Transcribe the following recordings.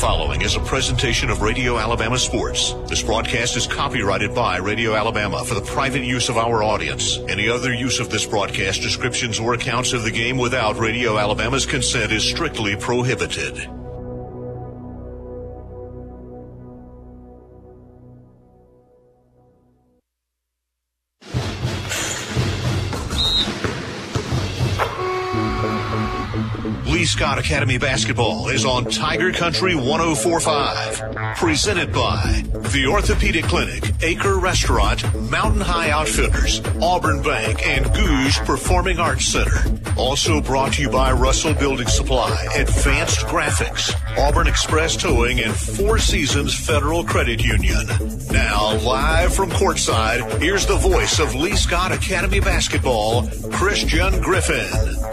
following is a presentation of Radio Alabama Sports. This broadcast is copyrighted by Radio Alabama for the private use of our audience. Any other use of this broadcast, descriptions, or accounts of the game without Radio Alabama's consent is strictly prohibited. Lee Scott Academy Basketball is on Tiger Country 104.5. Presented by the Orthopedic Clinic, Acre Restaurant, Mountain High Outfitters, Auburn Bank, and Goose Performing Arts Center. Also brought to you by Russell Building Supply, Advanced Graphics, Auburn Express Towing, and Four Seasons Federal Credit Union. Now, live from courtside, here's the voice of Lee Scott Academy Basketball, Christian Griffin.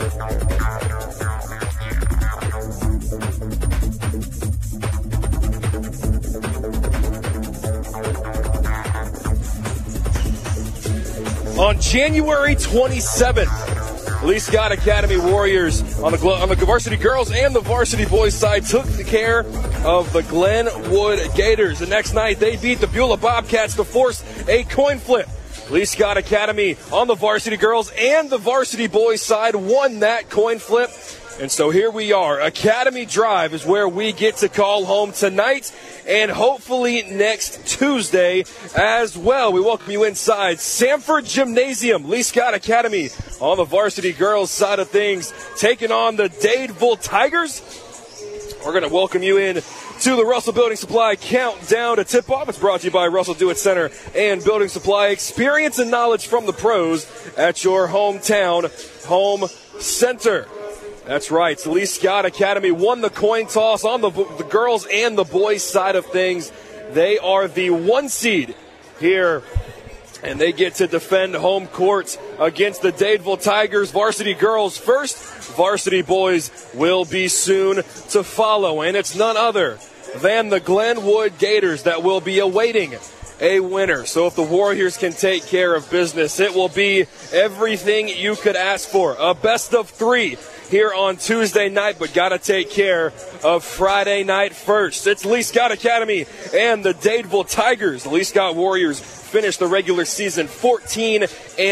On January 27th, Lee Scott Academy Warriors on the varsity girls and the varsity boys side took care of the Glenwood Gators. The next night, they beat the Beulah Bobcats to force a coin flip. Lee Scott Academy on the varsity girls and the varsity boys side won that coin flip. And so here we are. Academy Drive is where we get to call home tonight and hopefully next Tuesday as well. We welcome you inside Sanford Gymnasium. Lee Scott Academy on the varsity girls side of things taking on the Dadeville Tigers. We're going to welcome you in to the Russell Building Supply Countdown to Tip-Off. It's brought to you by Russell Do-It Center and Building Supply. Experience and knowledge from the pros at your hometown home center. That's right. So Lee Scott Academy won the coin toss on the girls and the boys side of things. They are the 1 seed here, and they get to defend home court against the Dadeville Tigers. Varsity girls first. Varsity boys will be soon to follow, and it's none other than the Glenwood Gators that will be awaiting a winner. So if the Warriors can take care of business, it will be everything you could ask for. A best of 3 here on Tuesday night, but got to take care of Friday night first. It's Lee Scott Academy and the Dadeville Tigers. The Lee Scott Warriors finished the regular season 14-11,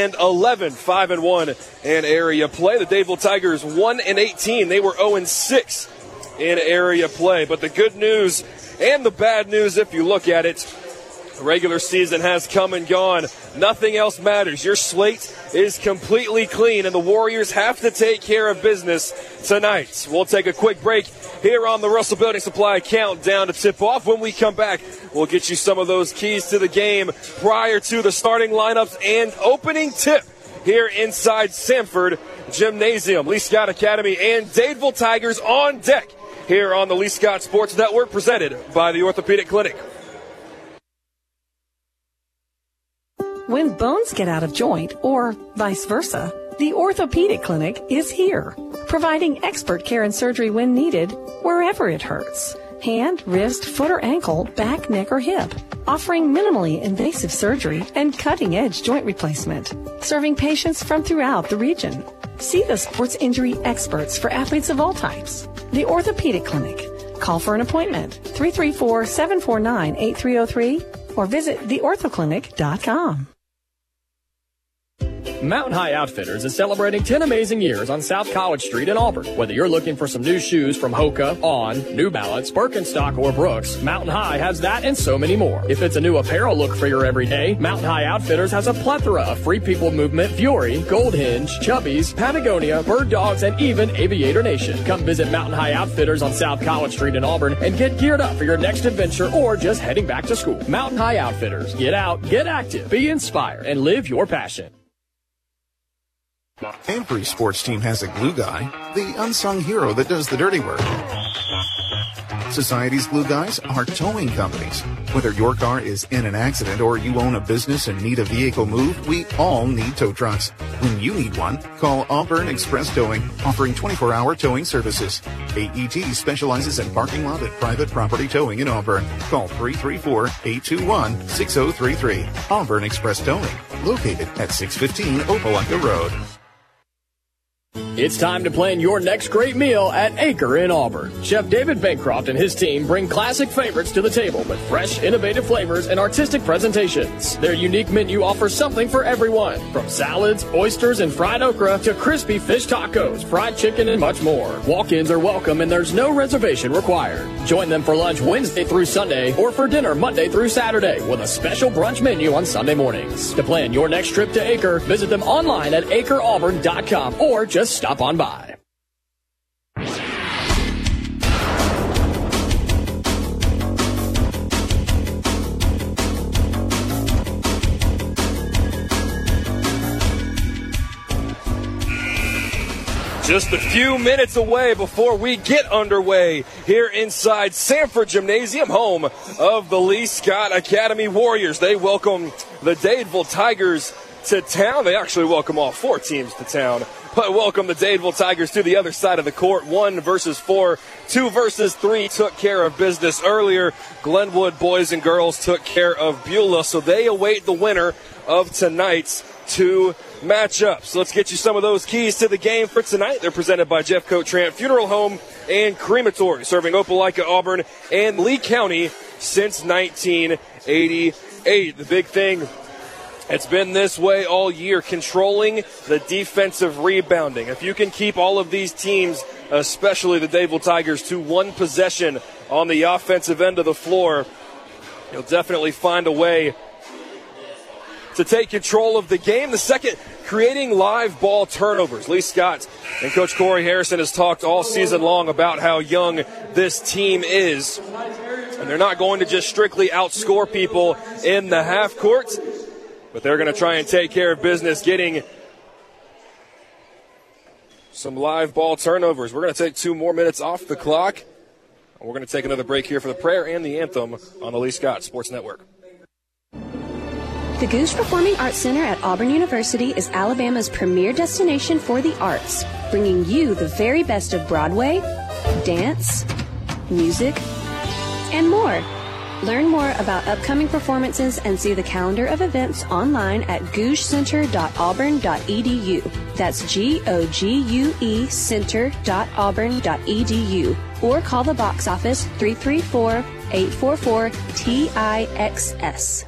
5-1 in area play. The Dadeville Tigers 1-18. They were 0-6 in area play. But the good news and the bad news, if you look at it, the regular season has come and gone. Nothing else matters. Your slate is completely clean, and the Warriors have to take care of business tonight. We'll take a quick break here on the Russell Building Supply Countdown to Tip-Off. When we come back, we'll get you some of those keys to the game prior to the starting lineups and opening tip here inside Sanford Gymnasium. Lee Scott Academy and Dadeville Tigers on deck here on the Lee Scott Sports Network, presented by the Orthopedic Clinic. When bones get out of joint, or vice versa, the Orthopedic Clinic is here, providing expert care and surgery when needed, wherever it hurts. Hand, wrist, foot or ankle, back, neck or hip. Offering minimally invasive surgery and cutting-edge joint replacement. Serving patients from throughout the region. See the sports injury experts for athletes of all types. The Orthopedic Clinic. Call for an appointment, 334-749-8303, or visit theorthoclinic.com. Mountain High Outfitters is celebrating 10 amazing years on South College Street in Auburn. Whether you're looking for some new shoes from Hoka, On, New Balance, Birkenstock, or Brooks, Mountain High has that and so many more. If it's a new apparel look for your everyday, Mountain High Outfitters has a plethora of Free People Movement, Fury, Gold Hinge, Chubbies, Patagonia, Bird Dogs, and even Aviator Nation. Come visit Mountain High Outfitters on South College Street in Auburn and get geared up for your next adventure or just heading back to school. Mountain High Outfitters. Get out, get active, be inspired, and live your passion. Every sports team has a glue guy, the unsung hero that does the dirty work. Society's glue guys are towing companies. Whether your car is in an accident or you own a business and need a vehicle moved, we all need tow trucks. When you need one, call Auburn Express Towing, offering 24-hour towing services. AET specializes in parking lot and private property towing in Auburn. Call 334-821-6033. Auburn Express Towing, located at 615 Opelika Road. It's time to plan your next great meal at Acre in Auburn. Chef David Bancroft and his team bring classic favorites to the table with fresh, innovative flavors and artistic presentations. Their unique menu offers something for everyone, from salads, oysters, and fried okra to crispy fish tacos, fried chicken, and much more. Walk-ins are welcome and there's no reservation required. Join them for lunch Wednesday through Sunday or for dinner Monday through Saturday with a special brunch menu on Sunday mornings. To plan your next trip to Acre, visit them online at acreauburn.com or just stop on by. Just a few minutes away before we get underway here inside Sanford Gymnasium, home of the Lee Scott Academy Warriors. They welcome the Dadeville Tigers to town. They actually welcome all four teams to town, but welcome the Dadeville Tigers to the other side of the court. 1 versus 4, 2 versus 3 took care of business earlier. Glenwood boys and girls took care of Beulah, so they await the winner of tonight's 2 matchups. Let's get you some of those keys to the game for tonight. They're presented by Jeffcoat Trant Funeral Home and Crematory, serving Opelika, Auburn, and Lee County since 1988. The big thing, it's been this way all year, controlling the defensive rebounding. If you can keep all of these teams, especially the Dadeville Tigers, to one possession on the offensive end of the floor, you'll definitely find a way to take control of the game. The second, creating live ball turnovers. Lee Scott and Coach Corey Harrison has talked all season long about how young this team is. And they're not going to just strictly outscore people in the half court, but they're going to try and take care of business getting some live ball turnovers. We're going to take 2 more minutes off the clock. We're going to take another break here for the prayer and the anthem on the Lee Scott Sports Network. The Goose Performing Arts Center at Auburn University is Alabama's premier destination for the arts, bringing you the very best of Broadway, dance, music, and more. Learn more about upcoming performances and see the calendar of events online at gougecenter.auburn.edu. That's GOGUE center.auburn.edu. Or call the box office 334-844-TIXS.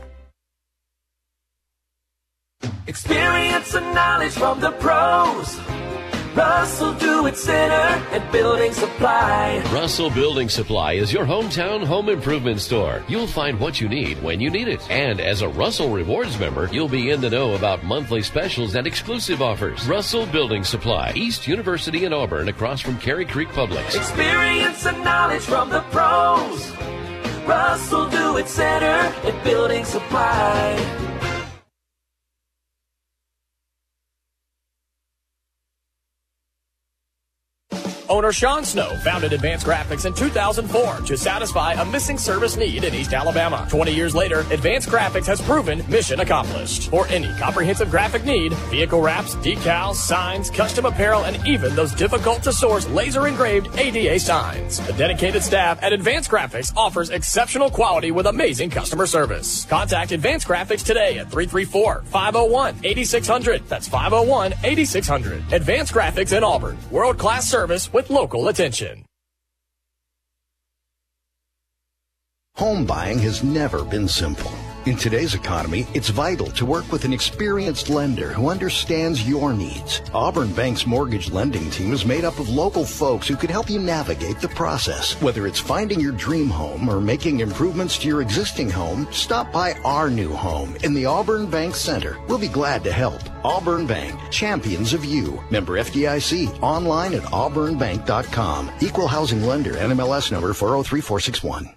Experience and knowledge from the pros. Russell Do-It Center and Building Supply. Russell Building Supply is your hometown home improvement store. You'll find what you need when you need it. And as a Russell Rewards member, you'll be in the know about monthly specials and exclusive offers. Russell Building Supply, East University in Auburn, across from Cary Creek Publix. Experience and knowledge from the pros. Russell Do-It Center and Building Supply. Owner Sean Snow founded Advanced Graphics in 2004 to satisfy a missing service need in East Alabama. 20 years later, Advanced Graphics has proven mission accomplished. For any comprehensive graphic need, vehicle wraps, decals, signs, custom apparel, and even those difficult-to-source laser-engraved ADA signs. The dedicated staff at Advanced Graphics offers exceptional quality with amazing customer service. Contact Advanced Graphics today at 334-501-8600. That's 501-8600. Advanced Graphics in Auburn. World-class service with local attention. Home buying has never been simple. In today's economy, it's vital to work with an experienced lender who understands your needs. Auburn Bank's mortgage lending team is made up of local folks who can help you navigate the process. Whether it's finding your dream home or making improvements to your existing home, stop by our new home in the Auburn Bank Center. We'll be glad to help. Auburn Bank, champions of you. Member FDIC, online at auburnbank.com. Equal housing lender, NMLS number 403461.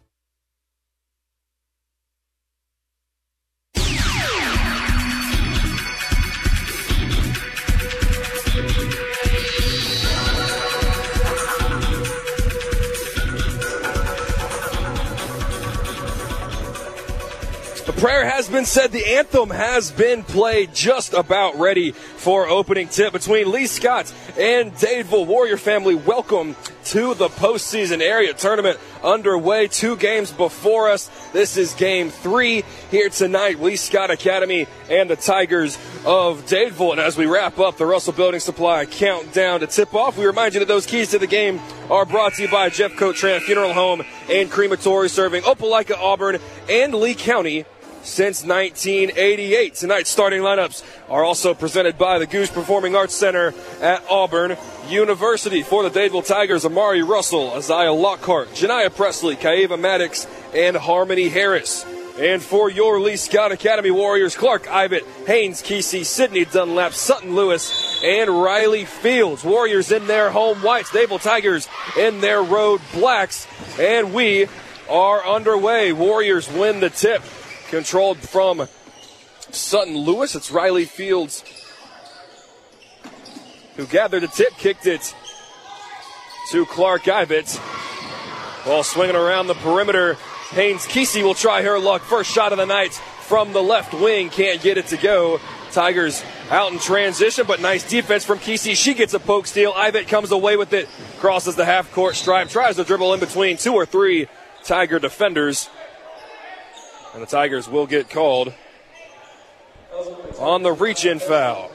Prayer has been said. The anthem has been played. Just about ready for opening tip between Lee Scott and Dadeville. Warrior family, welcome to the postseason area tournament underway. 2 games before us. This is game 3 here tonight. Lee Scott Academy and the Tigers of Dadeville. And as we wrap up the Russell Building Supply countdown to tip off, we remind you that those keys to the game are brought to you by Jeff Cotran Funeral Home and Crematory, serving Opelika, Auburn, and Lee County since 1988. Tonight's starting lineups are also presented by the Goose Performing Arts Center at Auburn University. For the Dadeville Tigers, Amari Russell, Isaiah Lockhart, Janiah Presley, Kaeva Maddox, and Harmony Harris. And for your Lee Scott Academy Warriors, Clark Ivett, Haynes Kesey, Sydney Dunlap, Sutton Lewis, and Riley Fields. Warriors in their home whites, Dadeville Tigers in their road blacks. And we are underway. Warriors win the tip. Controlled from Sutton Lewis. It's Riley Fields who gathered the tip, kicked it to Clark Ivett. Ball swinging around the perimeter. Haynes Kesey will try her luck. First shot of the night from the left wing. Can't get it to go. Tigers out in transition, but nice defense from Kesey. She gets a poke steal. Ivett comes away with it. Crosses the half-court stripe. Tries to dribble in between 2 or 3 Tiger defenders. And the Tigers will get called on the reach-in foul.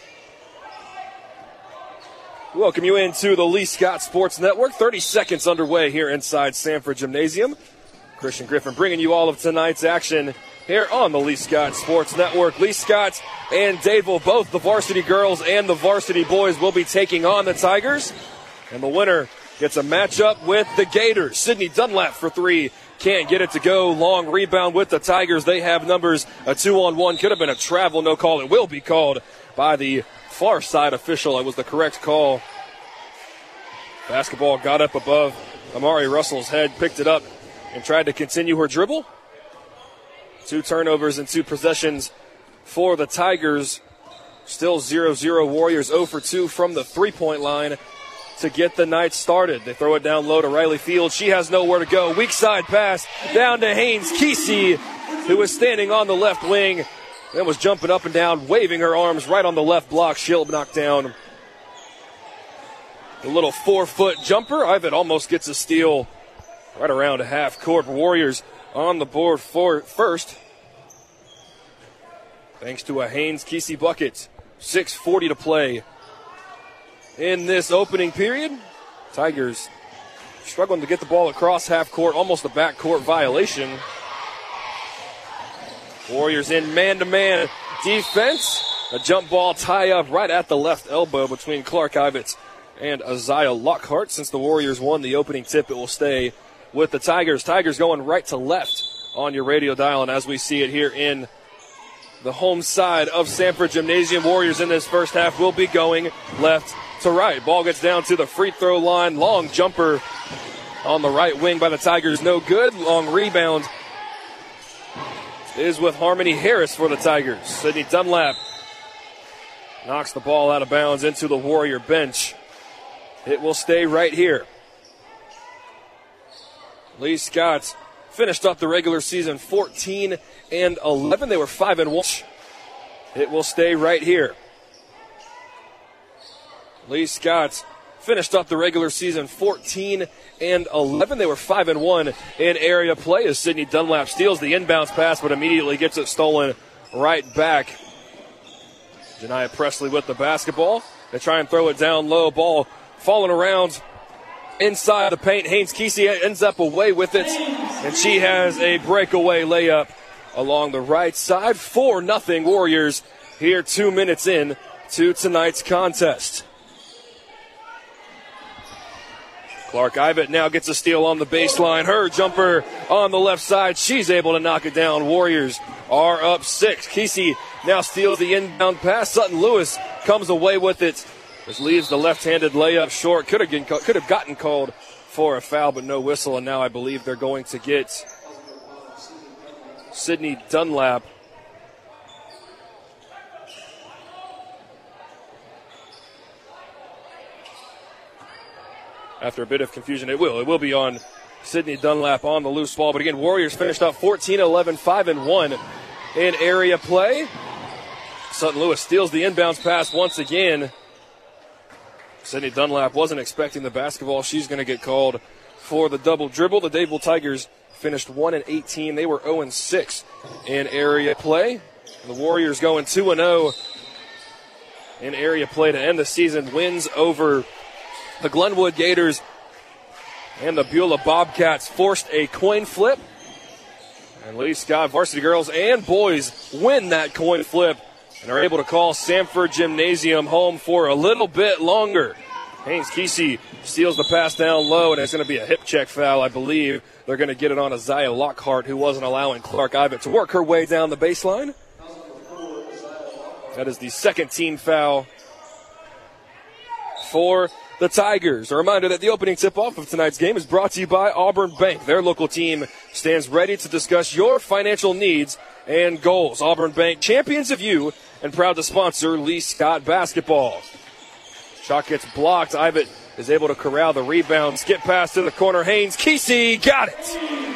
Welcome you into the Lee Scott Sports Network. 30 seconds underway here inside Sanford Gymnasium. Christian Griffin bringing you all of tonight's action here on the Lee Scott Sports Network. Lee Scott and Dadeville, both the varsity girls and the varsity boys, will be taking on the Tigers. And the winner gets a matchup with the Gators. Sydney Dunlap for 3. Can't get it to go. Long rebound with the Tigers. They have numbers. A 2-on-1. Could have been a travel. No call. It will be called by the far side official. It was the correct call. Basketball got up above Amari Russell's head, picked it up, and tried to continue her dribble. 2 turnovers and 2 possessions for the Tigers. Still 0-0 Warriors. 0 for 2 from the three-point line to get the night started. They throw it down low to Riley Fields. She has nowhere to go. Weak side pass down to Haynes Kesey, who was standing on the left wing and was jumping up and down, waving her arms right on the left block. She'll knock down the little 4-foot jumper. Ivett almost gets a steal right around half court. Warriors on the board for first, thanks to a Haynes Kesey bucket. 6:40 to play in this opening period. Tigers struggling to get the ball across half court, almost a backcourt violation. Warriors in man-to-man defense. A jump ball tie-up right at the left elbow between Clark Ivett and Isaiah Lockhart. Since the Warriors won the opening tip, it will stay with the Tigers. Tigers going right to left on your radio dial, and as we see it here in the home side of Sanford Gymnasium, Warriors in this first half will be going left to right. Ball gets down to the free throw line. Long jumper on the right wing by the Tigers. No good. Long rebound is with Harmony Harris for the Tigers. Sydney Dunlap knocks the ball out of bounds into the Warrior bench. It will stay right here. Lee Scott finished up the regular season 14-11. They were 5-1. It will stay right here. Lee Scott finished up the regular season 14-11. They were 5-1 in area play as Sydney Dunlap steals the inbounds pass, but immediately gets it stolen right back. Janiah Presley with the basketball. They try and throw it down low. Ball falling around inside the paint. Haynes Kesey ends up away with it, and she has a breakaway layup along the right side. 4-0 Warriors here 2 minutes in to tonight's contest. Clark Ivett now gets a steal on the baseline. Her jumper on the left side. She's able to knock it down. Warriors are up 6. Kesey now steals the inbound pass. Sutton Lewis comes away with it. This leaves the left-handed layup short. Could have gotten called for a foul, but no whistle. And now I believe they're going to get Sydney Dunlap. After a bit of confusion, it will be on Sydney Dunlap on the loose ball. But again, Warriors finished up 14-11, 5-1 in area play. Sutton Lewis steals the inbounds pass once again. Sydney Dunlap wasn't expecting the basketball. She's going to get called for the double dribble. The Dadeville Tigers finished 1-18. They were 0-6 in area play. The Warriors going 2-0 in area play to end the season. Wins over the Glenwood Gators and the Beulah Bobcats forced a coin flip. And Lee Scott varsity girls and boys win that coin flip and are able to call Sanford Gymnasium home for a little bit longer. Haynes Kesey steals the pass down low, and it's going to be a hip check foul, I believe. They're going to get it on Isaiah Lockhart, who wasn't allowing Clark Ivitt to work her way down the baseline. That is the second team foul for the Tigers. A reminder that the opening tip-off of tonight's game is brought to you by Auburn Bank. Their local team stands ready to discuss your financial needs and goals. Auburn Bank, champions of you, and proud to sponsor Lee Scott basketball. Shot gets blocked. Ivitt is able to corral the rebound. Skip pass to the corner. Haynes Kesey got it.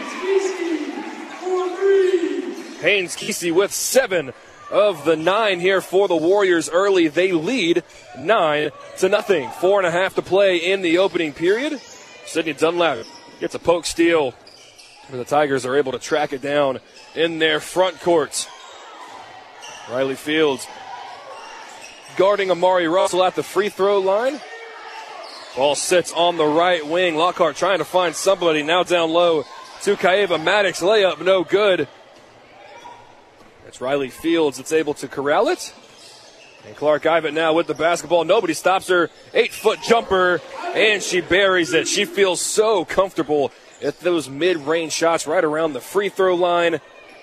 Haynes Kesey with 7 of the 9 here for the Warriors early. They lead 9-0. 4.5 to play in the opening period. Sydney Dunlap gets a poke steal, but the Tigers are able to track it down in their front court. Riley Fields guarding Amari Russell at the free throw line. Ball sits on the right wing. Lockhart trying to find somebody. Now down low to Kaeva Maddox. Layup no good. It's Riley Fields that's able to corral it. And Clark Ivitt now with the basketball. Nobody stops her. 8-foot jumper, and she buries it. She feels so comfortable at those mid-range shots right around the free throw line.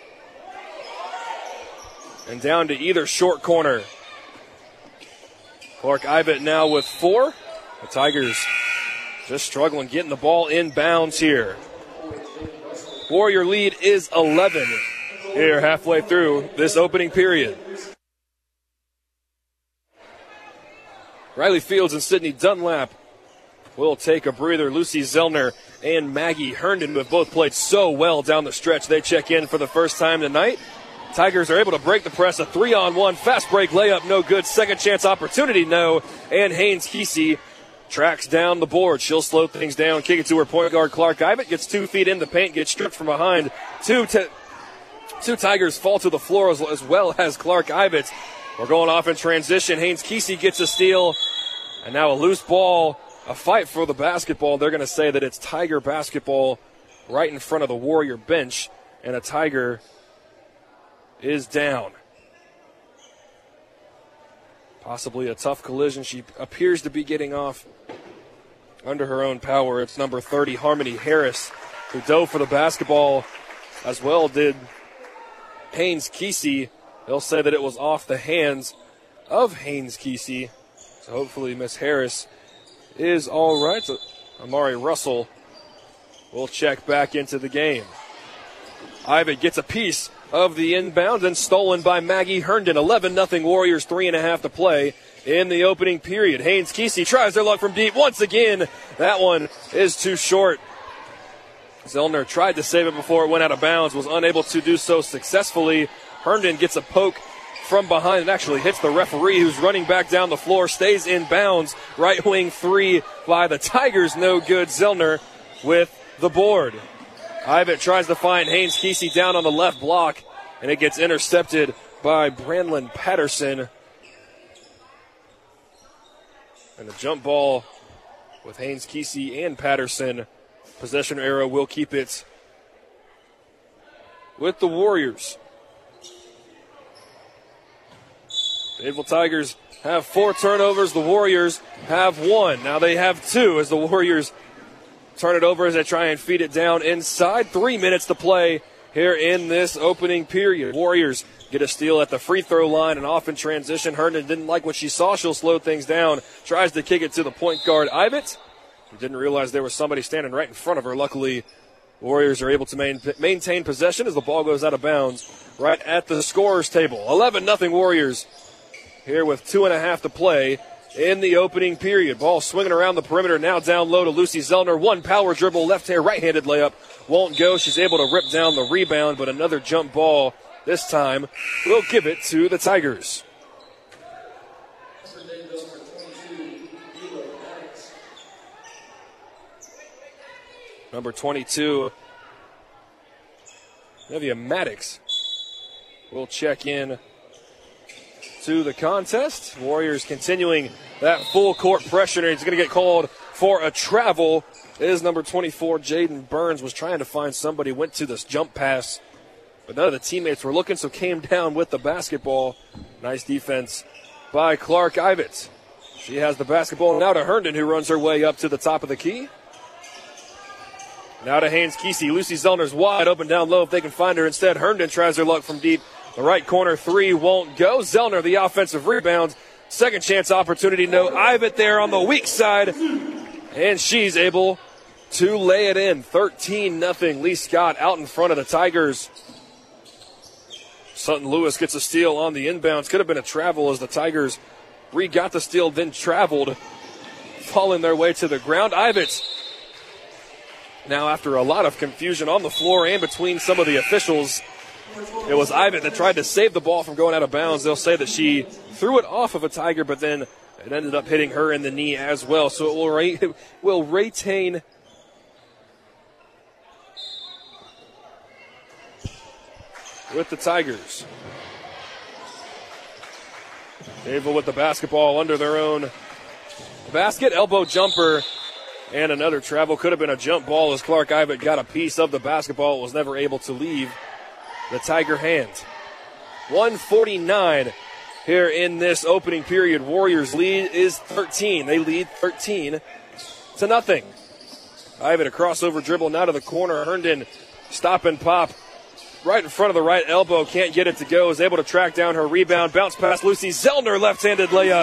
And down to either short corner. Clark Ivitt now with 4. The Tigers just struggling getting the ball in bounds here. Warrior lead is 11 here halfway through this opening period. Riley Fields and Sydney Dunlap will take a breather. Lucy Zellner and Maggie Herndon, who have both played so well down the stretch, they check in for the first time tonight. Tigers are able to break the press. A 3-on-1 fast break layup, no good. Second chance opportunity, no. And Haynes Kesey tracks down the board. She'll slow things down, kick it to her point guard, Clark Ivitt. Gets 2 feet in the paint, gets stripped from behind. Two Tigers fall to the floor as well as Clark Ivitt. We're going off in transition. Haynes Kesey gets a steal. And now a loose ball, a fight for the basketball. They're going to say that it's Tiger basketball right in front of the Warrior bench. And a Tiger is down. Possibly a tough collision. She appears to be getting off under her own power. It's number 30, Harmony Harris, who dove for the basketball, as well did Haynes Kesey. They'll say that it was off the hands of Haynes Kesey. So hopefully Miss Harris is all right. So Amari Russell will check back into the game. Ivitt gets a piece of the inbound and stolen by Maggie Herndon. 11-0 Warriors, 3.5 to play in the opening period. Haynes Kesey tries their luck from deep once again. That one is too short. Zellner tried to save it before it went out of bounds, was unable to do so successfully. Herndon gets a poke from behind and actually hits the referee, who's running back down the floor, stays in bounds. Right wing 3 by the Tigers, no good. Zellner with the board. Ivitt tries to find Haynes Kesey down on the left block, and it gets intercepted by Brandlin Patterson. And a jump ball with Haynes Kesey and Patterson. Possession arrow will keep it with the Warriors. Dadeville Tigers have 4 turnovers. The Warriors have 1. Now they have 2 as the Warriors turn it over as they try and feed it down inside. 3 minutes to play here in this opening period. Warriors get a steal at the free throw line and off in transition. Herndon didn't like what she saw. She'll slow things down. Tries to kick it to the point guard, Ivitt. Didn't realize there was somebody standing right in front of her. Luckily, Warriors are able to maintain possession as the ball goes out of bounds right at the scorer's table. 11-0 Warriors here with 2.5 to play in the opening period. Ball swinging around the perimeter, now down low to Lucy Zellner. One power dribble, right-handed layup. Won't go. She's able to rip down the rebound, but another jump ball this time will give it to the Tigers. Number 22, Nevia Maddox, will check in to the contest. Warriors continuing that full court pressure. He's going to get called for a travel. It is number 24, Jaden Burns, was trying to find somebody, went to this jump pass, but none of the teammates were looking, so came down with the basketball. Nice defense by Clark Ivett. She has the basketball now to Herndon, who runs her way up to the top of the key. Now to Haynes Kesey. Lucy Zellner's wide open down low if they can find her. Instead, Herndon tries her luck from deep. The right corner three won't go. Zellner, the offensive rebound. Second chance opportunity. No Ivett there on the weak side. And she's able to lay it in. 13-0. Lee Scott out in front of the Tigers. Sutton Lewis gets a steal on the inbounds. Could have been a travel as the Tigers re-got the steal, then traveled, falling their way to the ground. Ivett, now after a lot of confusion on the floor and between some of the officials, it was Ivett that tried to save the ball from going out of bounds. They'll say that she threw it off of a Tiger, but then it ended up hitting her in the knee as well. So it will retain with the Tigers. Naval with the basketball under their own basket. Elbow jumper and another travel. Could have been a jump ball as Clark Ivett got a piece of the basketball. It was never able to leave the Tiger hands. 1:49 here in this opening period. Warriors lead is 13. They lead 13-0. Ivett a crossover dribble now to the corner. Herndon stop and pop right in front of the right elbow. Can't get it to go. Is able to track down her rebound. Bounce past Lucy Zellner. Left-handed layup.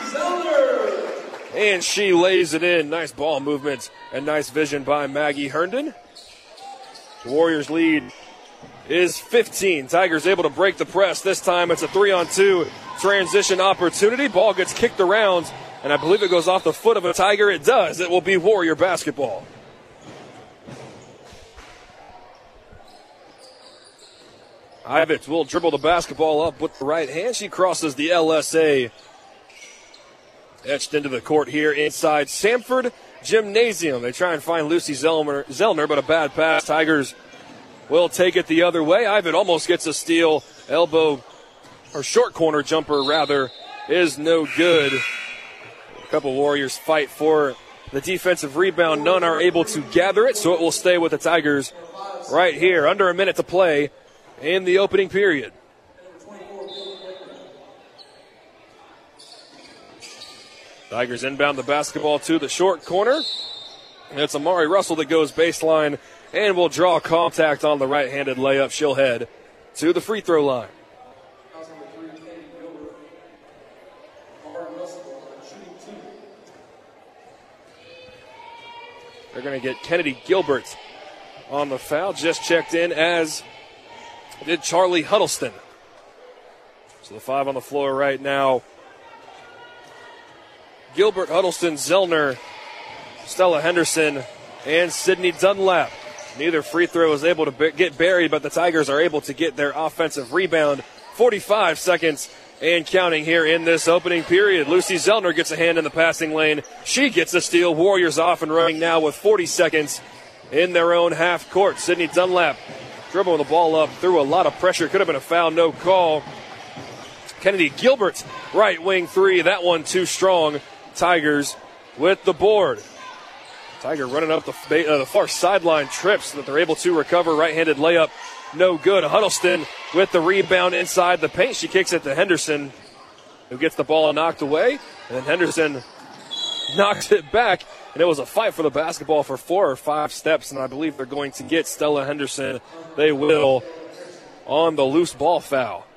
And she lays it in. Nice ball movement and nice vision by Maggie Herndon. The Warriors lead is 15. Tigers able to break the press. This time it's a 3-on-2 transition opportunity. Ball gets kicked around, and I believe it goes off the foot of a Tiger. It does. It will be Warrior basketball. Ivett will dribble the basketball up with the right hand. She crosses the LSA. Etched into the court here inside Samford Gymnasium. They try and find Lucy Zellner, but a bad pass. Tigers will take it the other way. Ivett almost gets a steal. Elbow, or short corner jumper rather, is no good. A couple Warriors fight for the defensive rebound. None are able to gather it, so it will stay with the Tigers right here. Under a minute to play in the opening period. Tigers inbound the basketball to the short corner. And it's Amari Russell that goes baseline and will draw contact on the right-handed layup. She'll head to the free throw line. They're going to get Kennedy Gilbert on the foul. Just checked in, as did Charlie Huddleston. So the five on the floor right now: Gilbert, Huddleston, Zellner, Stella Henderson, and Sydney Dunlap. Neither free throw was able to get buried, but the Tigers are able to get their offensive rebound. 45 seconds and counting here in this opening period. Lucy Zellner gets a hand in the passing lane. She gets a steal. Warriors off and running now with 40 seconds in their own half court. Sydney Dunlap dribbling the ball up through a lot of pressure. Could have been a foul, no call. Kennedy Gilbert, right wing three. That one too strong. Tigers with the board. Tiger running up the far sideline, trips that they're able to recover. Right-handed layup, no good. Huddleston with the rebound inside the paint. She kicks it to Henderson, who gets the ball knocked away. And then Henderson knocks it back. And it was a fight for the basketball for 4 or 5 steps. And I believe they're going to get Stella Henderson. They will on the loose ball foul.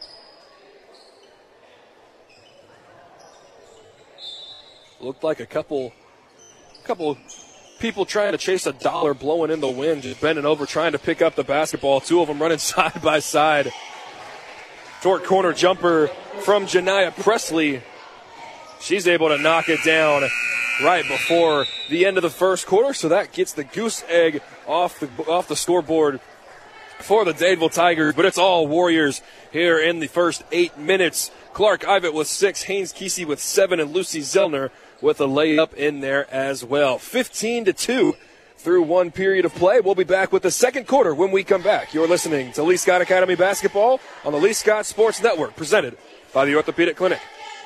Looked like a couple people trying to chase a dollar blowing in the wind, just bending over trying to pick up the basketball. 2 of them running side by side. Short corner jumper from Janiah Presley. She's able to knock it down right before the end of the first quarter, so that gets the goose egg off the scoreboard for the Dadeville Tigers. But it's all Warriors here in the first 8 minutes. Clark Ivett with 6, Haynes Kesey with 7, and Lucy Zellner with a layup in there as well. 15-2, through one period of play. We'll be back with the second quarter when we come back. You're listening to Lee Scott Academy Basketball on the Lee Scott Sports Network, presented by the Orthopedic Clinic.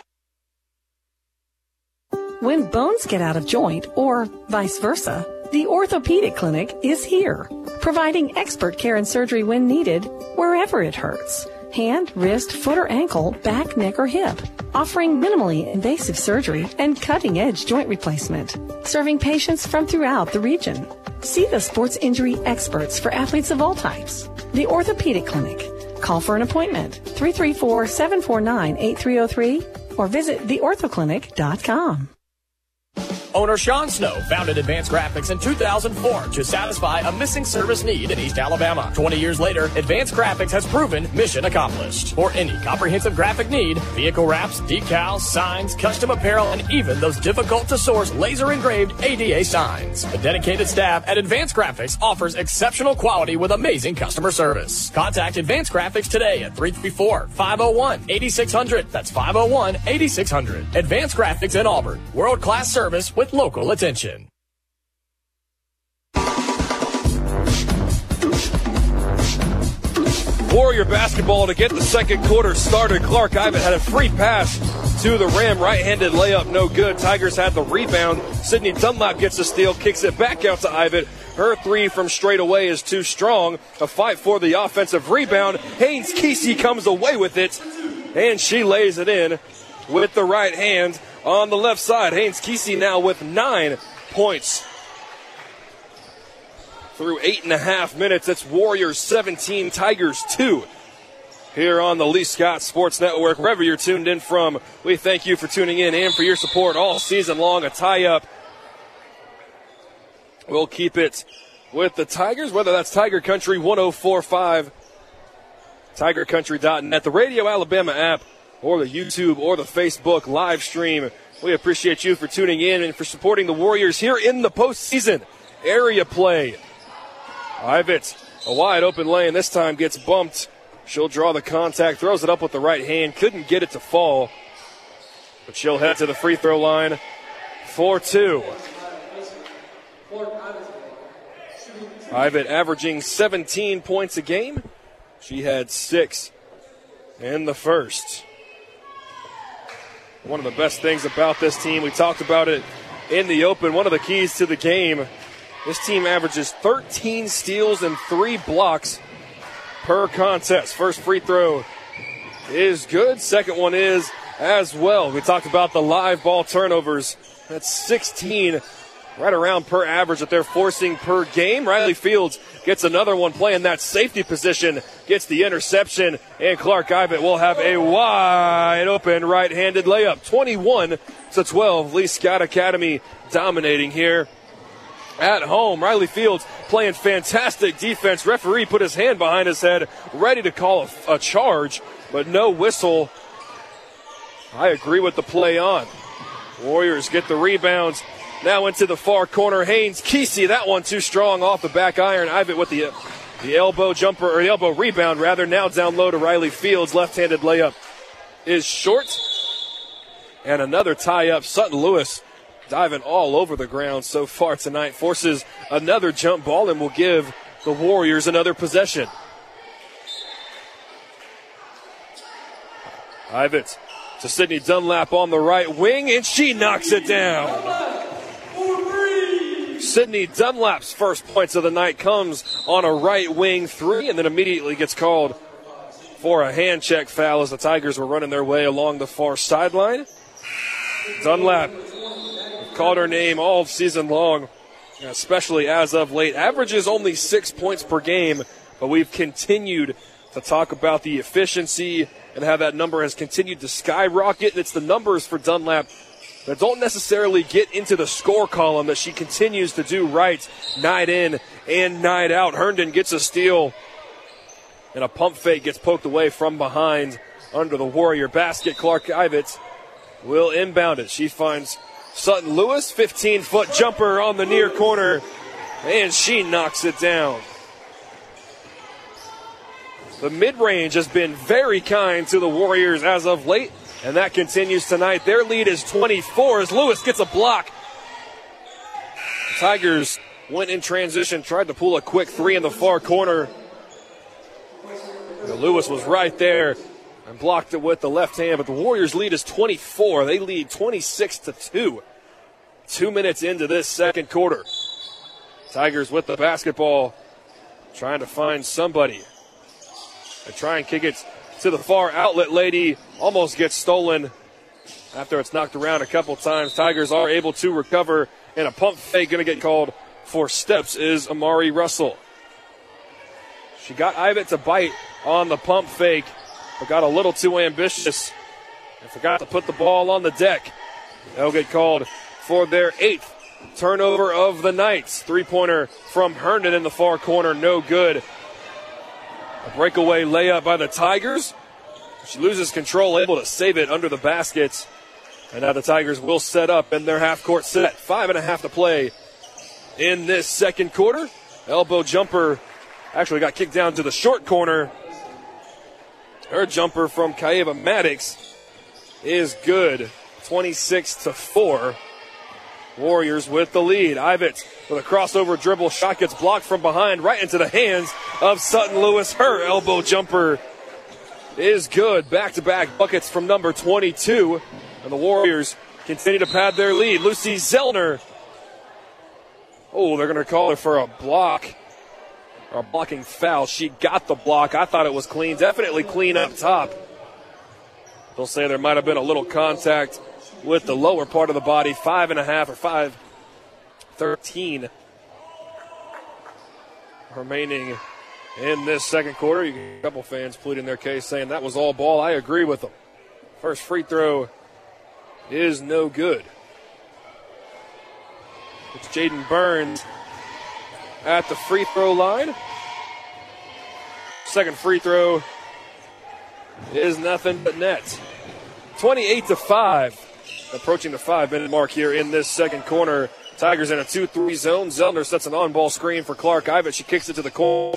When bones get out of joint, or vice versa, the Orthopedic Clinic is here, providing expert care and surgery when needed, wherever it hurts. Hand, wrist, foot or ankle, back, neck or hip. Offering minimally invasive surgery and cutting-edge joint replacement. Serving patients from throughout the region. See the sports injury experts for athletes of all types. The Orthopedic Clinic. Call for an appointment, 334-749-8303, or visit theorthoclinic.com. Owner Sean Snow founded Advanced Graphics in 2004 to satisfy a missing service need in East Alabama. 20 years later, Advanced Graphics has proven mission accomplished. For any comprehensive graphic need, vehicle wraps, decals, signs, custom apparel, and even those difficult-to-source laser-engraved ADA signs. The dedicated staff at Advanced Graphics offers exceptional quality with amazing customer service. Contact Advanced Graphics today at 334-501-8600. That's 501-8600. Advanced Graphics in Auburn. World-class service with local attention. Warrior basketball to get the second quarter started. Clark Ivan had a free pass to the rim. Right-handed layup, no good. Tigers had the rebound. Sydney Dunlap gets the steal, kicks it back out to Ivan. Her three from straight away is too strong. A fight for the offensive rebound. Haynes Kesey comes away with it, and she lays it in with the right hand. On the left side, Haynes Kesey now with 9 points. Through 8.5 minutes, it's Warriors 17, Tigers 2. Here on the Lee Scott Sports Network, wherever you're tuned in from, we thank you for tuning in and for your support all season long. A tie-up. We'll keep it with the Tigers, whether that's Tiger Country 104.5, TigerCountry.net, the Radio Alabama app, or the YouTube or the Facebook live stream. We appreciate you for tuning in and for supporting the Warriors here in the postseason. Area play. Ivett, a wide open lane, this time gets bumped. She'll draw the contact, throws it up with the right hand, couldn't get it to fall. But she'll head to the free throw line for 2. Ivett averaging 17 points a game. She had 6 in the first. One of the best things about this team, we talked about it in the open, one of the keys to the game, this team averages 13 steals and 3 blocks per contest. First free throw is good. Second one is as well. We talked about the live ball turnovers. That's 16, right around per average that they're forcing per game. Riley Fields gets another one playing that safety position, gets the interception, and Clark Ivett will have a wide open right-handed layup. 21-12, Lee Scott Academy dominating here at home. Riley Fields playing fantastic defense. Referee put his hand behind his head, ready to call a charge, but no whistle. I agree with the play on. Warriors get the rebounds. Now into the far corner, Haynes Kesey. That one too strong off the back iron. Ivett with the elbow jumper, or the elbow rebound rather. Now down low to Riley Fields. Left-handed layup is short. And another tie-up. Sutton Lewis diving all over the ground so far tonight. Forces another jump ball and will give the Warriors another possession. Ivett to Sydney Dunlap on the right wing, and she knocks it down. Sydney Dunlap's first points of the night comes on a right wing 3 and then immediately gets called for a hand check foul as the Tigers were running their way along the far sideline. Dunlap called her name all season long, especially as of late. Averages only 6 points per game, but we've continued to talk about the efficiency and how that number has continued to skyrocket. And it's the numbers for Dunlap that don't necessarily get into the score column that she continues to do right night in and night out. Herndon gets a steal, and a pump fake gets poked away from behind under the Warrior basket. Clark Ivett will inbound it. She finds Sutton Lewis, 15-foot jumper on the near corner, and she knocks it down. The mid-range has been very kind to the Warriors as of late, and that continues tonight. Their lead is 24 as Lewis gets a block. The Tigers went in transition, tried to pull a quick three in the far corner. Lewis was right there and blocked it with the left hand, but the Warriors' lead is 24. They lead 26-2. 2 minutes into this second quarter. Tigers with the basketball, trying to find somebody. They try and kick it to the far outlet lady. Almost gets stolen after it's knocked around a couple times. Tigers are able to recover, and a pump fake going to get called for steps is Amari Russell. She got Ivett to bite on the pump fake, but got a little too ambitious and forgot to put the ball on the deck. They'll get called for their 8th turnover of the night. Three-pointer from Herndon in the far corner, no good. A breakaway layup by the Tigers. She loses control, able to save it under the basket. And now the Tigers will set up in their half-court set. 5.5 to play in this second quarter. Elbow jumper actually got kicked down to the short corner. Her jumper from Kaeva Maddox is good. 26-4. Warriors with the lead. Ivett with a crossover dribble shot gets blocked from behind right into the hands of Sutton Lewis. Her elbow jumper is good. Back-to-back buckets from number 22. And the Warriors continue to pad their lead. Lucy Zellner. Oh, they're going to call her for a block. Or a blocking foul. She got the block. I thought it was clean. Definitely clean up top. They'll say there might have been a little contact with the lower part of the body. 5.5 or 5:13 remaining in this second quarter. You get a couple fans pleading their case saying that was all ball. I agree with them. First free throw is no good. It's Jaden Burns at the free throw line. Second free throw is nothing but net. 28-5. Approaching the 5-minute mark here in this second corner. Tigers in a 2-3 zone. Zellner sets an on-ball screen for Clark Ivett. She kicks it to the corner.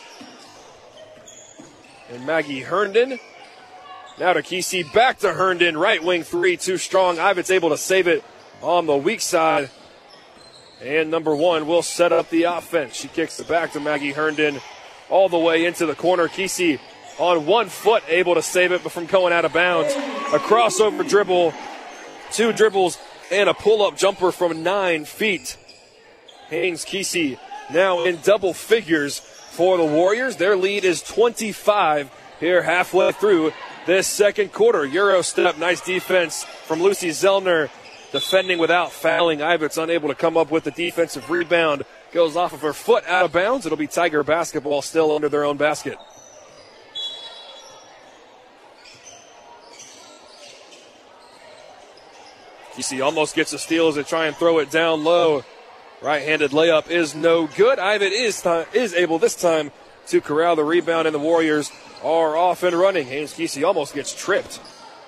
And Maggie Herndon. Now to Kesey. Back to Herndon. Right wing three. Too strong. Ivett's able to save it on the weak side. And number 1 will set up the offense. She kicks it back to Maggie Herndon. All the way into the corner. Kesey on 1 foot. Able to save it, but from going out of bounds. A crossover dribble. 2 dribbles and a pull-up jumper from 9 feet. Haynes Kesey now in double figures for the Warriors. Their lead is 25 here halfway through this second quarter. Euro step, nice defense from Lucy Zellner. Defending without fouling. Ivett's unable to come up with the defensive rebound. Goes off of her foot out of bounds. It'll be Tiger basketball still under their own basket. Kesey almost gets a steal as they try and throw it down low. Right-handed layup is no good. Ivett is able this time to corral the rebound, and the Warriors are off and running. Haynes Kesey almost gets tripped.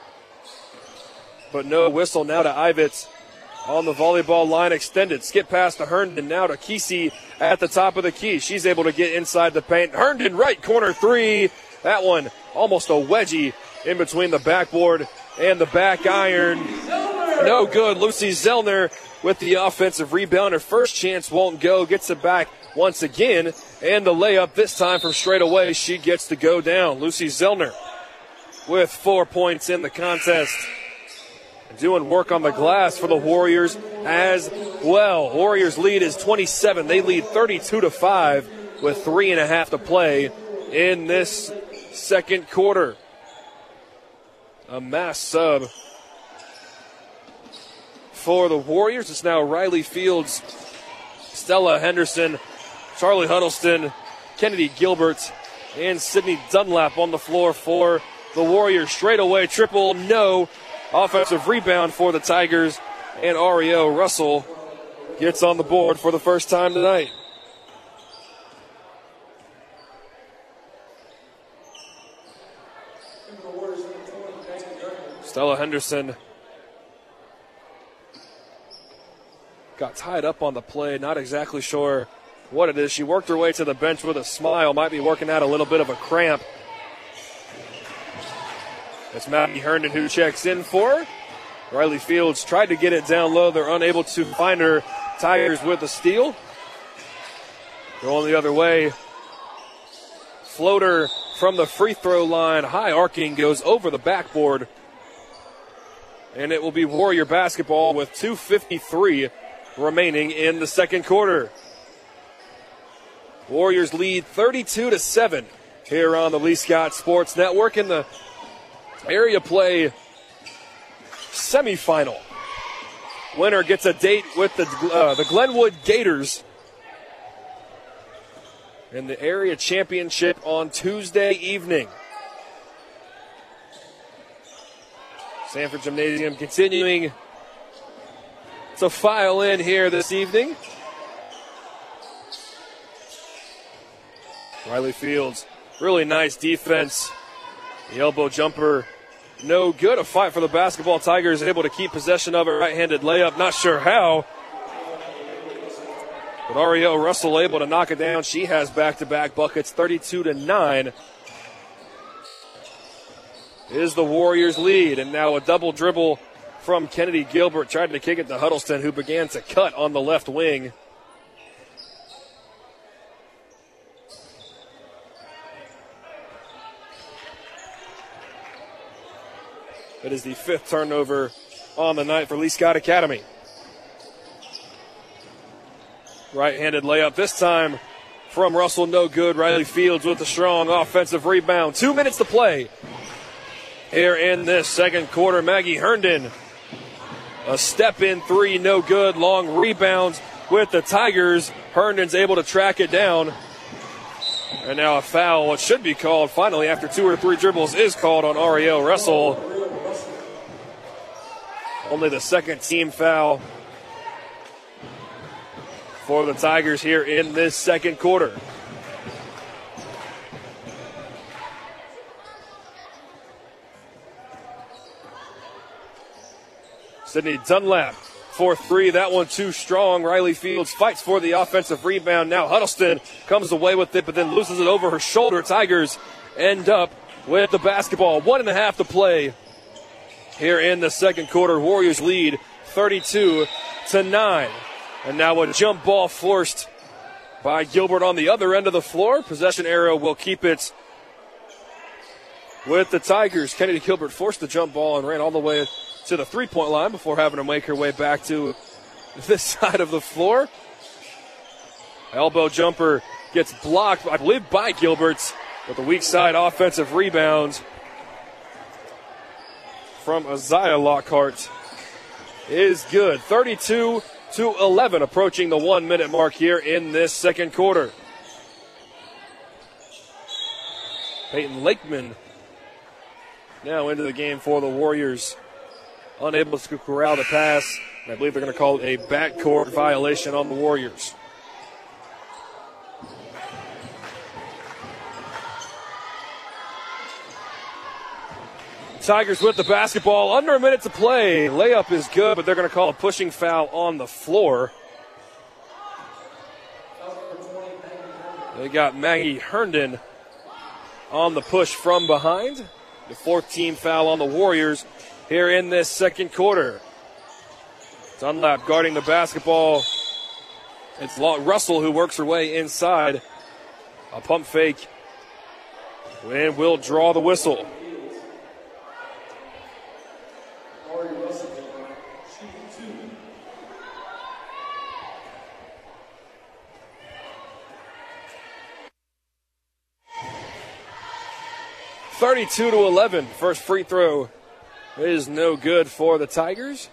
But no whistle now to Ivett on the volleyball line extended. Skip pass to Herndon, now to Kesey at the top of the key. She's able to get inside the paint. Herndon right corner three. That one almost a wedgie in between the backboard and the back iron. No good. Lucy Zellner with the offensive rebound. Her first chance won't go. Gets it back once again. And the layup this time from straight away. She gets to go down. Lucy Zellner with 4 points in the contest. Doing work on the glass for the Warriors as well. Warriors lead is 27. They lead 32-5 with 3.5 to play in this second quarter. A mass sub for the Warriors. It's now Riley Fields, Stella Henderson, Charlie Huddleston, Kennedy Gilbert, and Sydney Dunlap on the floor for the Warriors. Straight away, triple, no. Offensive rebound for the Tigers, and Ariel Russell gets on the board for the first time tonight. Stella Henderson got tied up on the play, not exactly sure what it is. She worked her way to the bench with a smile, might be working out a little bit of a cramp. It's Maggie Herndon who checks in for her. Riley Fields tried to get it down low. They're unable to find her. Tigers with a steal. Going the other way. Floater from the free throw line. High arcing goes over the backboard. And it will be Warrior basketball with 2:53 remaining in the second quarter. Warriors lead 32-7 here on the Lee Scott Sports Network in the area play semifinal. Winner gets a date with the Glenwood Gators in the area championship on Tuesday evening. Sanford Gymnasium continuing to file in here this evening. Riley Fields, really nice defense. The elbow jumper, no good. A fight for the basketball. Tigers able to keep possession of it. Right-handed layup, not sure how. But Ariel Russell able to knock it down. She has back-to-back buckets, 32-9. Is the Warriors' lead. And now a double dribble from Kennedy Gilbert. Tried to kick it to Huddleston, who began to cut on the left wing. It is the fifth turnover on the night for Lee Scott Academy. Right-handed layup this time from Russell, no good. Riley Fields with a strong offensive rebound. 2 minutes to play here in this second quarter. Maggie Herndon, a step-in three, no good. Long rebound with the Tigers. Herndon's able to track it down. And now a foul, what should be called finally after 2 or 3 dribbles, is called on Ariel Russell. Only the second team foul for the Tigers here in this second quarter. Sydney Dunlap for 3. That one too strong. Riley Fields fights for the offensive rebound. Now Huddleston comes away with it, but then loses it over her shoulder. Tigers end up with the basketball. 1.5 to play here in the second quarter. Warriors lead 32-9. And now a jump ball forced by Gilbert on the other end of the floor. Possession arrow will keep it with the Tigers. Kennedy Gilbert forced the jump ball and ran all the way to the three-point line before having to make her way back to this side of the floor. Elbow jumper gets blocked, I believe, by Gilbert, with the weak side offensive rebound from Isaiah Lockhart is good. 32-11, approaching the 1 minute mark here in this second quarter. Peyton Lakeman now into the game for the Warriors. Unable to corral the pass. I believe they're going to call it a backcourt violation on the Warriors. Tigers with the basketball. Under a minute to play. Layup is good, but they're going to call a pushing foul on the floor. They got Maggie Herndon on the push from behind. The fourth team foul on the Warriors here in this second quarter. Dunlap guarding the basketball. It's Russell who works her way inside. A pump fake. And will draw the whistle. (32-11). First free throw is no good for the Tigers.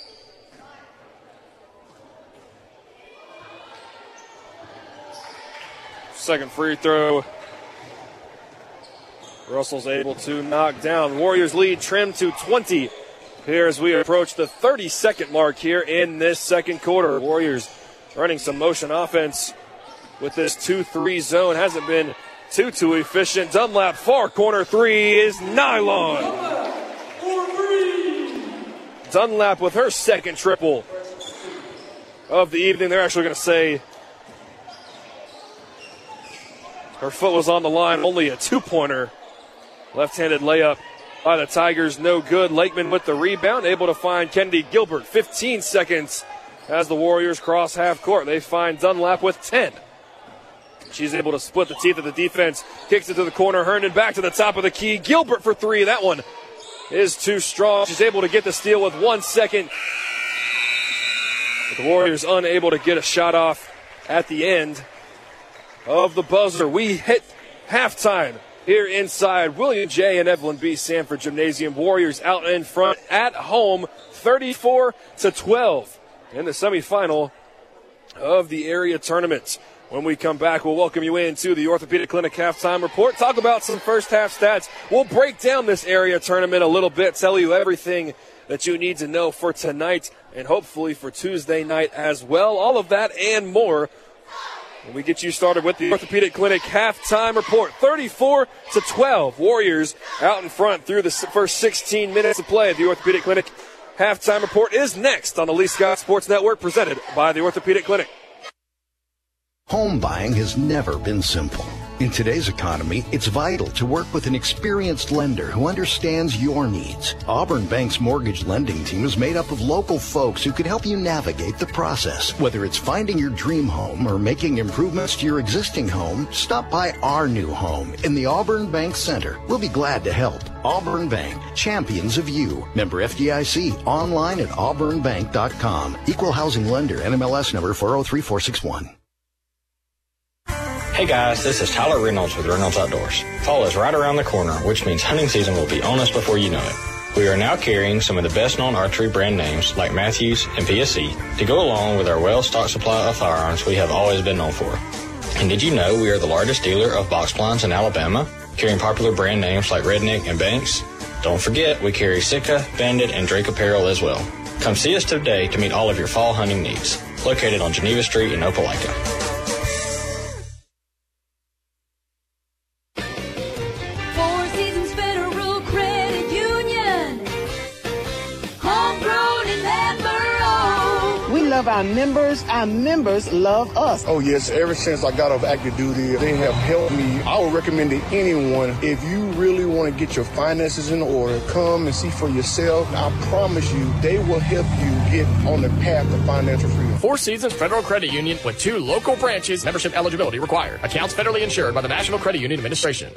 Second free throw. Russell's able to knock down. Warriors lead trimmed to 20 here as we approach the 30-second mark here in this second quarter. Warriors running some motion offense with this 2-3 zone. Hasn't been too efficient. Dunlap far corner three is nylon. Dunlap with her second triple of the evening. They're actually going to say her foot was on the line. Only a two-pointer. Left-handed layup by the Tigers. No good. Lakeman with the rebound. Able to find Kennedy Gilbert. 15 seconds as the Warriors cross half court. They find Dunlap with 10. She's able to split the teeth of the defense. Kicks it to the corner. Herndon back to the top of the key. Gilbert for three. That one is too strong. She's able to get the steal with 1 second. But the Warriors unable to get a shot off at the end of the buzzer. We hit halftime here inside William J. and Evelyn B. Sanford Gymnasium. Warriors out in front at home, 34-12 in the semifinal of the area tournament. When we come back, we'll welcome you into the Orthopedic Clinic halftime report. Talk about some first half stats. We'll break down this area tournament a little bit, tell you everything that you need to know for tonight and hopefully for Tuesday night as well. All of that and more when we get you started with the Orthopedic Clinic halftime report. 34-12. Warriors out in front through the first 16 minutes of play. The Orthopedic Clinic halftime report is next on the Lee Scott Sports Network, presented by the Orthopedic Clinic. Home buying has never been simple. In today's economy, it's vital to work with an experienced lender who understands your needs. Auburn Bank's mortgage lending team is made up of local folks who can help you navigate the process. Whether it's finding your dream home or making improvements to your existing home, stop by our new home in the Auburn Bank Center. We'll be glad to help. Auburn Bank, champions of you. Member FDIC, online at auburnbank.com. Equal housing lender, NMLS number 403461. Hey guys, this is Tyler Reynolds with Reynolds Outdoors. Fall is right around the corner, which means hunting season will be on us before you know it. We are now carrying some of the best-known archery brand names like Matthews and PSE to go along with our well-stocked supply of firearms we have always been known for. And did you know we are the largest dealer of box blinds in Alabama, carrying popular brand names like Redneck and Banks? Don't forget, we carry Sitka, Bandit, and Drake apparel as well. Come see us today to meet all of your fall hunting needs. Located on Geneva Street in Opelika. Our members love us. Oh yes, ever since I got off active duty, they have helped me. I would recommend to anyone, if you really want to get your finances in order, come and see for yourself. I promise you, they will help you get on the path to financial freedom. Four Seasons Federal Credit Union with 2 local branches. Membership eligibility required. Accounts federally insured by the National Credit Union Administration.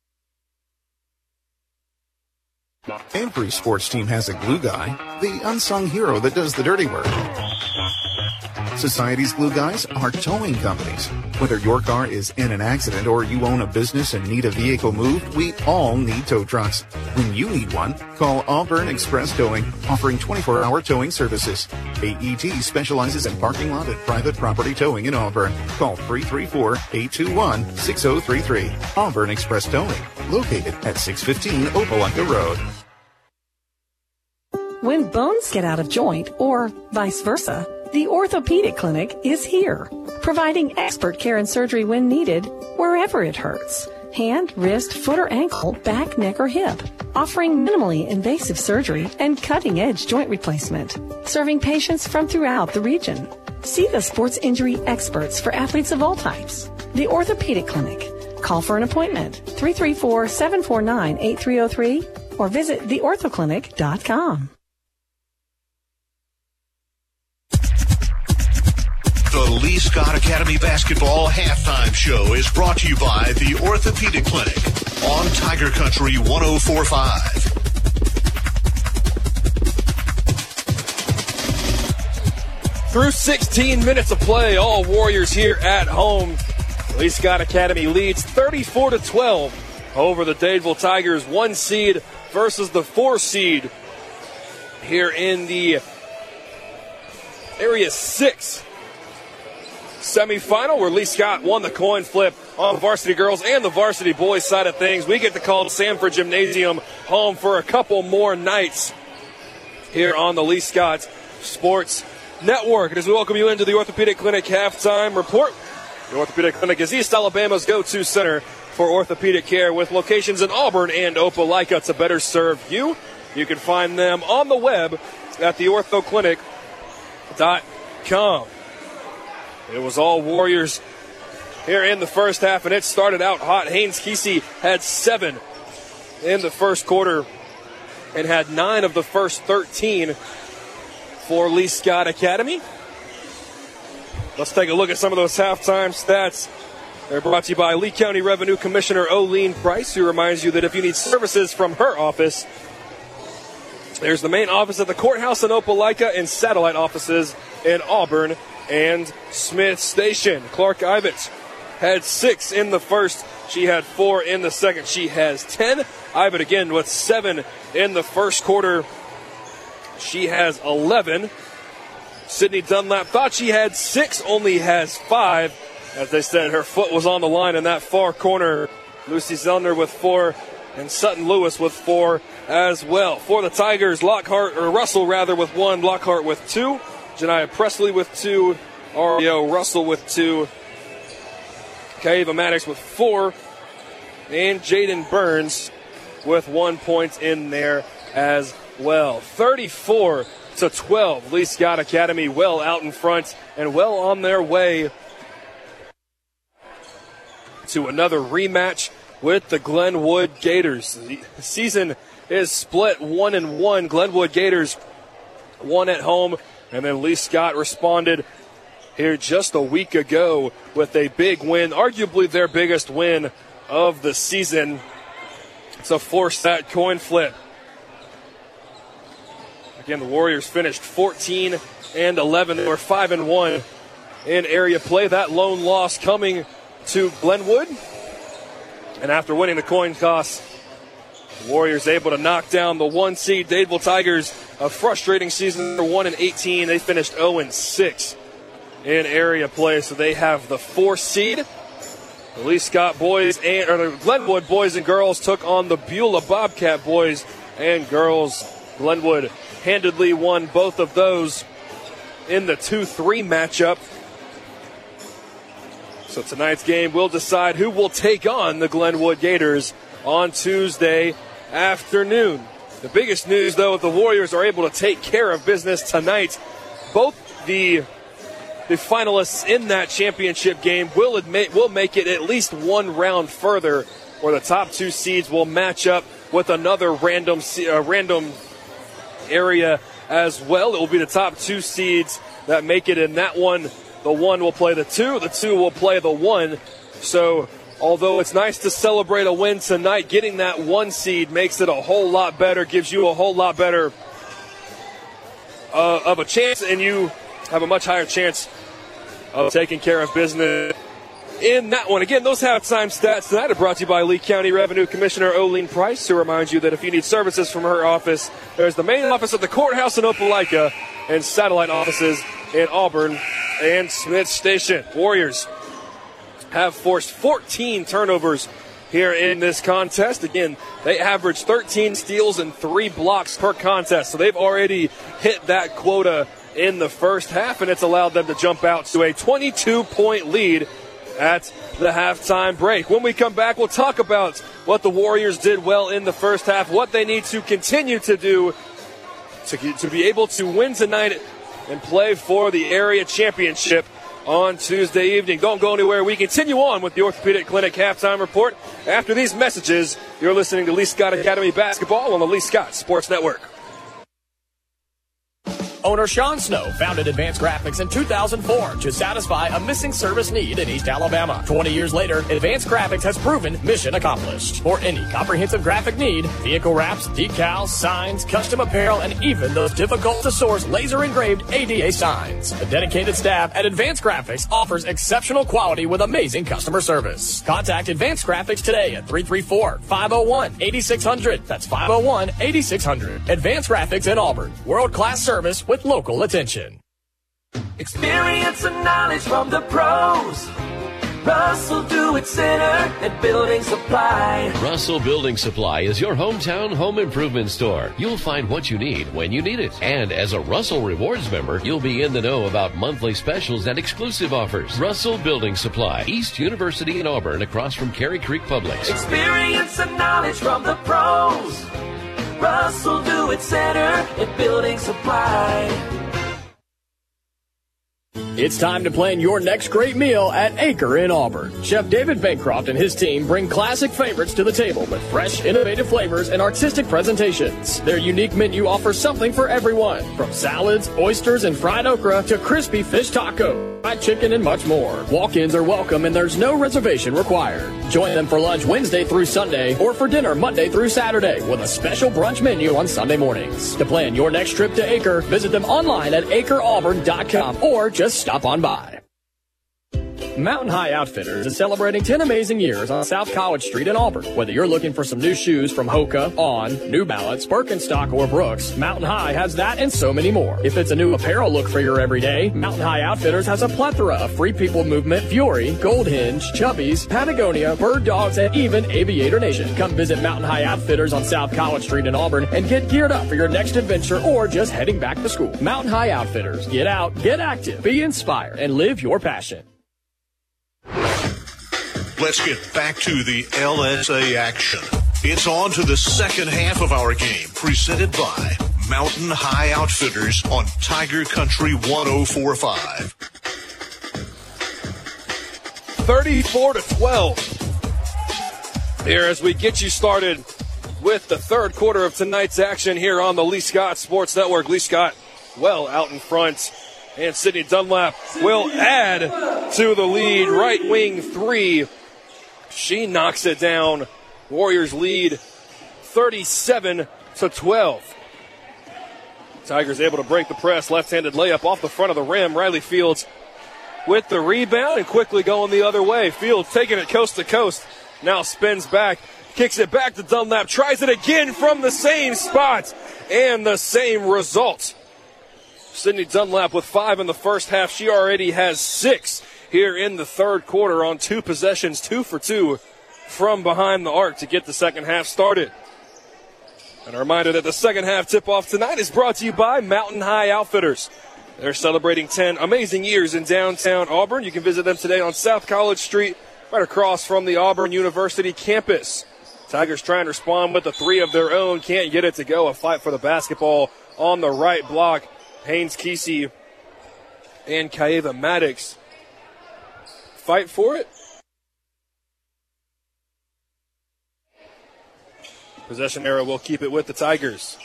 Every sports team has a glue guy, the unsung hero that does the dirty work. Society's glue guys are towing companies. Whether your car is in an accident or you own a business and need a vehicle moved, we all need tow trucks. When you need one, call Auburn Express Towing, offering 24-hour towing services. AET specializes in parking lot and private property towing in Auburn. Call 334-821-6033. Auburn Express Towing, located at 615 Opelika Road. When bones get out of joint, or vice versa, the Orthopedic Clinic is here, providing expert care and surgery when needed, wherever it hurts. Hand, wrist, foot or ankle, back, neck or hip. Offering minimally invasive surgery and cutting-edge joint replacement. Serving patients from throughout the region. See the sports injury experts for athletes of all types. The Orthopedic Clinic. Call for an appointment, 334-749-8303, or visit theorthoclinic.com. The Lee Scott Academy Basketball Halftime Show is brought to you by the Orthopedic Clinic on Tiger Country 104.5. Through 16 minutes of play, all Warriors here at home. Lee Scott Academy leads 34-12 over the Dadeville Tigers, 1 seed versus the 4 seed here in the Area 6 semifinal, where Lee Scott won the coin flip on the varsity girls and the varsity boys side of things. We get to call Sanford Gymnasium home for a couple more nights here on the Lee Scott Sports Network. And as we welcome you into the Orthopedic Clinic halftime report, the Orthopedic Clinic is East Alabama's go-to center for orthopedic care, with locations in Auburn and Opelika to better serve you. You can find them on the web at theorthoclinic.com. It was all Warriors here in the first half, and it started out hot. Haynes Kesey had 7 in the first quarter and had 9 of the first 13 for Lee Scott Academy. Let's take a look at some of those halftime stats They're brought to you by Lee County Revenue Commissioner Olene Price, who reminds you that if you need services from her office, there's the main office at the courthouse in Opelika and satellite offices in Auburn and Smith Station. Clark Ivett had 6 in the first. She had 4 in the second. She has 10. Ivett again with 7 in the first quarter. She has 11. Sydney Dunlap thought she had 6, only has 5. As they said, her foot was on the line in that far corner. Lucy Zellner with 4 and Sutton Lewis with 4 as well. For the Tigers, Russell with 1, Lockhart with 2, Janiah Presley with 2, Ario Russell with 2, Kaiva Maddox with 4, and Jaden Burns with 1 point in there as well. 34-12. Lee Scott Academy well out in front and well on their way to another rematch with the Glenwood Gators. The season is split 1-1. Glenwood Gators won at home, and then Lee Scott responded here just a week ago with a big win, arguably their biggest win of the season, to force that coin flip. Again, the Warriors finished 14-11. They were 5-1 in area play. That lone loss coming to Glenwood. And after winning the coin toss, the Warriors able to knock down the 1 seed Dadeville Tigers. A frustrating season for 1-18. They finished 0-6 in area play, so they have the 4 seed. The Lee Scott boys the Glenwood boys and girls took on the Beulah Bobcat boys and girls. Glenwood handedly won both of those in the 2-3 matchup. So tonight's game will decide who will take on the Glenwood Gators on Tuesday afternoon. The biggest news, though, if the Warriors are able to take care of business tonight, both the finalists in that championship game will make it at least one round further, where the top 2 seeds will match up with another random area as well. It will be the top 2 seeds that make it in that one. The 1 will play the 2. The 2 will play the 1. So, although it's nice to celebrate a win tonight, getting that 1 seed makes it a whole lot better, gives you a whole lot better of a chance, and you have a much higher chance of taking care of business in that one. Again, those halftime stats tonight are brought to you by Lee County Revenue Commissioner Olene Price, who reminds you that if you need services from her office, there's the main office at the courthouse in Opelika and satellite offices in Auburn and Smith Station. Warriors have forced 14 turnovers here in this contest. Again, they average 13 steals and 3 blocks per contest, so they've already hit that quota in the first half, and it's allowed them to jump out to a 22-point lead at the halftime break. When we come back, we'll talk about what the Warriors did well in the first half, what they need to continue to do to be able to win tonight and play for the area championship on Tuesday evening. Don't go anywhere. We continue on with the Orthopedic Clinic halftime report. After these messages, you're listening to Lee Scott Academy basketball on the Lee Scott Sports Network. Owner Sean Snow founded Advanced Graphics in 2004 to satisfy a missing service need in East Alabama. 20 years later, Advanced Graphics has proven mission accomplished. For any comprehensive graphic need, vehicle wraps, decals, signs, custom apparel, and even those difficult-to-source laser-engraved ADA signs. The dedicated staff at Advanced Graphics offers exceptional quality with amazing customer service. Contact Advanced Graphics today at 334-501-8600. That's 501-8600. Advanced Graphics in Auburn. World-class service with local attention. Experience and knowledge from the pros. Russell Do-It Center and Building Supply. Russell Building Supply is your hometown home improvement store. You'll find what you need when you need it. And as a Russell Rewards member, you'll be in the know about monthly specials and exclusive offers. Russell Building Supply, East University in Auburn, across from Cary Creek Publix. Experience and knowledge from the pros. Russell Do-It Center and Building Supply. It's time to plan your next great meal at Acre in Auburn. Chef David Bancroft and his team bring classic favorites to the table with fresh, innovative flavors and artistic presentations. Their unique menu offers something for everyone, from salads, oysters, and fried okra to crispy fish taco, fried chicken, and much more. Walk-ins are welcome and there's no reservation required. Join them for lunch Wednesday through Sunday or for dinner Monday through Saturday with a special brunch menu on Sunday mornings. To plan your next trip to Acre, visit them online at acreauburn.com or just stop on by. Mountain High Outfitters is celebrating 10 amazing years on South College Street in Auburn. Whether you're looking for some new shoes from Hoka, On, New Balance, Birkenstock, or Brooks, Mountain High has that and so many more. If it's a new apparel look for your everyday, Mountain High Outfitters has a plethora of Free People Movement, Fury, Gold Hinge, Chubbies, Patagonia, Bird Dogs, and even Aviator Nation. Come visit Mountain High Outfitters on South College Street in Auburn and get geared up for your next adventure or just heading back to school. Mountain High Outfitters. Get out, get active, be inspired, and live your passion. Let's get back to the LSA action. It's on to the second half of our game, presented by Mountain High Outfitters on Tiger Country 104.5. 34-12. Here as we get you started with the third quarter of tonight's action here on the Lee Scott Sports Network. Lee Scott well out in front. And Sydney Dunlap will add to the lead. Right wing three. She knocks it down. Warriors lead 37-12. Tigers able to break the press. Left-handed layup off the front of the rim. Riley Fields with the rebound and quickly going the other way. Fields taking it coast to coast. Now spins back. Kicks it back to Dunlap. Tries it again from the same spot. And the same result. Sydney Dunlap with 5 in the first half. She already has 6 here in the third quarter on 2 possessions, 2 for 2 from behind the arc to get the second half started. And a reminder that the second half tip-off tonight is brought to you by Mountain High Outfitters. They're celebrating 10 amazing years in downtown Auburn. You can visit them today on South College Street, right across from the Auburn University campus. Tigers trying to respond with a 3 of their own. Can't get it to go. A fight for the basketball on the right block. Haynes Kesey and Kaeva Maddox fight for it. Possession arrow will keep it with the Tigers.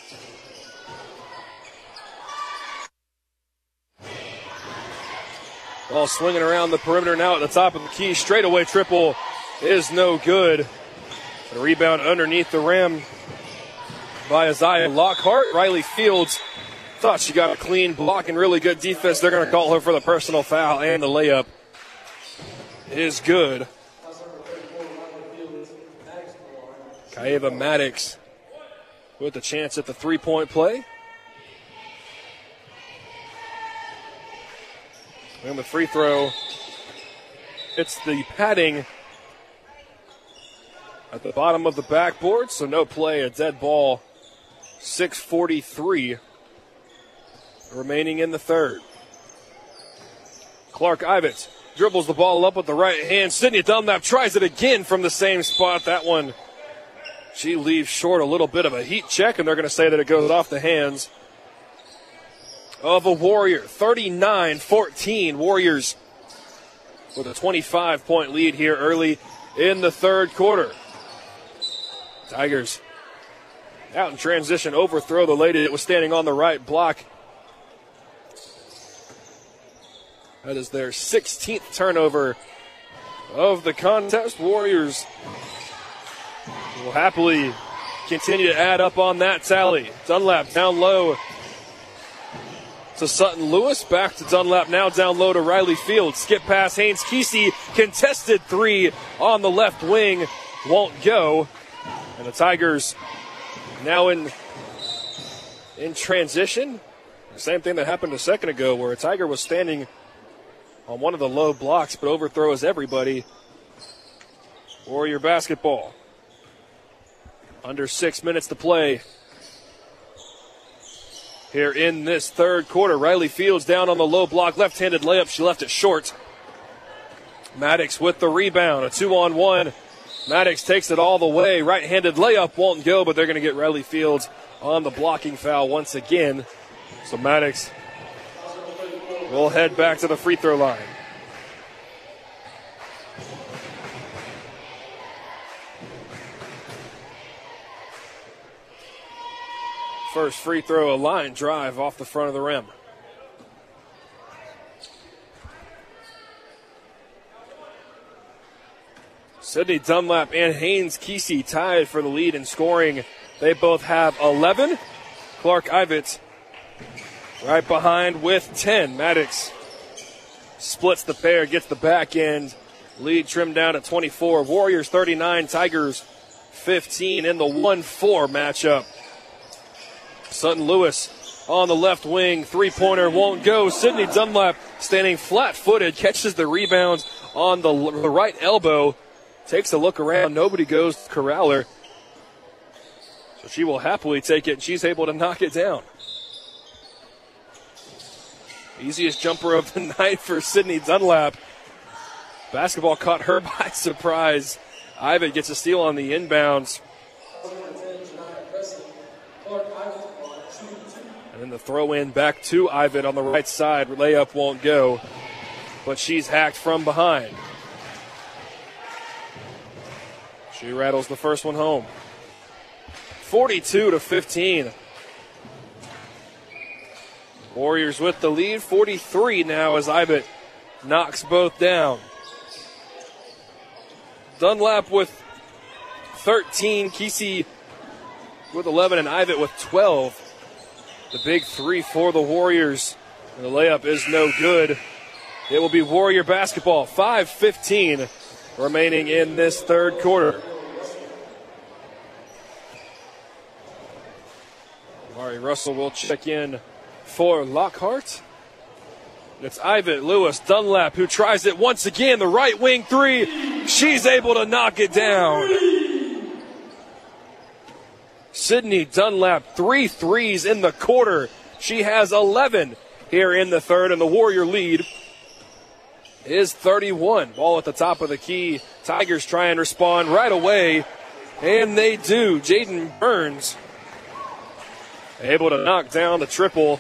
Ball swinging around the perimeter now at the top of the key. Straightaway triple is no good. A rebound underneath the rim by Isaiah Lockhart. Riley Fields thought she got a clean block and really good defense. They're going to call her for the personal foul, and the layup is good. Kaeva Maddox with a chance at the three-point play. And the free throw, it's the padding at the bottom of the backboard, so no play, a dead ball. 6:43 remaining in the third. Clark Ivets dribbles the ball up with the right hand. Sydney Dunlap tries it again from the same spot. That one, she leaves short, a little bit of a heat check, and they're going to say that it goes off the hands of a Warrior. 39-14. Warriors with a 25-point lead here early in the third quarter. Tigers out in transition, overthrow the lady that was standing on the right block. That is their 16th turnover of the contest. Warriors will happily continue to add up on that tally. Dunlap down low to Sutton Lewis. Back to Dunlap, now down low to Riley Fields. Skip past Haynes Kesey. Contested 3 on the left wing. Won't go. And the Tigers now in transition. The same thing that happened a second ago where a Tiger was standing on one of the low blocks but overthrows everybody. Warrior basketball. Under 6 minutes to play here in this third quarter. Riley Fields down on the low block. Left-handed layup. She left it short. Maddox with the rebound. A 2-on-1. Maddox takes it all the way. Right-handed layup won't go, but they're going to get Riley Fields on the blocking foul once again. So Maddox will head back to the free throw line. First free throw, a line drive off the front of the rim. Sydney Dunlap and Haynes Kesey tied for the lead in scoring. They both have 11. Clark Ivett right behind with 10. Maddox splits the pair, gets the back end. Lead trimmed down at 24. Warriors 39, Tigers 15 in the 1-4 matchup. Sutton Lewis on the left wing. Three-pointer won't go. Sydney Dunlap standing flat-footed, catches the rebound on the right elbow. Takes a look around. Nobody goes to corral her. So she will happily take it, and she's able to knock it down. Easiest jumper of the night for Sydney Dunlap. Basketball caught her by surprise. Ivett gets a steal on the inbounds. And then the throw-in back to Ivett on the right side. Layup won't go, but she's hacked from behind. She rattles the first one home. 42-15. Warriors with the lead. 43 now as Ivett knocks both down. Dunlap with 13. Kesey with 11 and Ivett with 12. The big three for the Warriors. And the layup is no good. It will be Warrior basketball. 5:15 remaining in this third quarter. Amari Russell will check in for Lockhart. It's Ivett, Lewis, Dunlap who tries it once again. The right wing three. She's able to knock it down. Sydney Dunlap, 3 threes in the quarter. She has 11 here in the third, and the Warrior lead is 31. Ball at the top of the key. Tigers try and respond right away, and they do. Jaden Burns able to knock down the triple.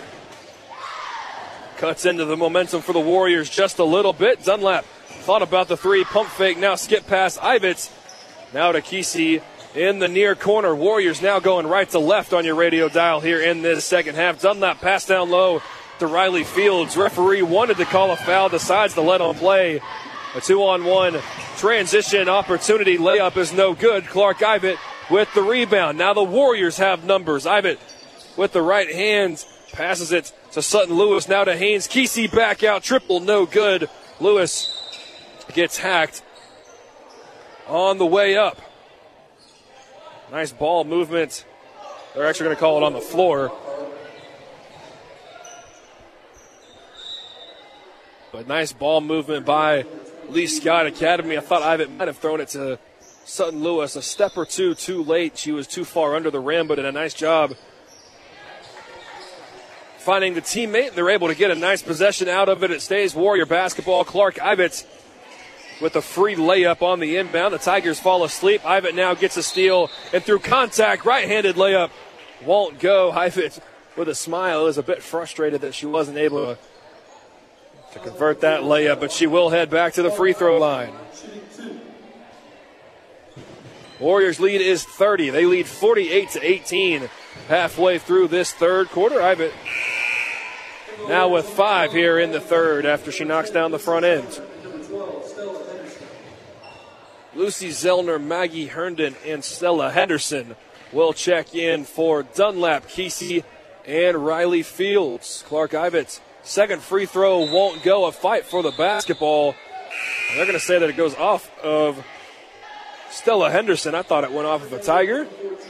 Cuts into the momentum for the Warriors just a little bit. Dunlap thought about the three, pump fake, now skip past Ivett. Now to Kesey in the near corner. Warriors now going right to left on your radio dial here in this second half. Dunlap pass down low to Riley Fields. Referee wanted to call a foul, decides to let on play. A 2-on-1 transition opportunity. Layup is no good. Clark Ivett with the rebound. Now the Warriors have numbers. Ivett with the right hand passes it to Sutton Lewis. Now to Haynes Kesey, back out. Triple no good. Lewis gets hacked on the way up. Nice ball movement. They're actually going to call it on the floor. But nice ball movement by Lee Scott Academy. I thought Ivett might have thrown it to Sutton Lewis a step or two too late. She was too far under the rim, but did a nice job finding the teammate. They're able to get a nice possession out of it. It stays Warrior basketball. Clark Ivett with a free layup on the inbound. The Tigers fall asleep. Ivett now gets a steal, and through contact, right-handed layup won't go. Ivett with a smile is a bit frustrated that she wasn't able to convert that layup, but she will head back to the free throw line. Warriors lead is 30. They lead 48-18 halfway through this third quarter. Ivett now with 5 here in the third after she knocks down the front end. Lucy Zellner, Maggie Herndon, and Stella Henderson will check in for Dunlap, Kesey, and Riley Fields. Clark Ivett's second free throw won't go. A fight for the basketball. And they're going to say that it goes off of Stella Henderson. I thought it went off of a Tiger.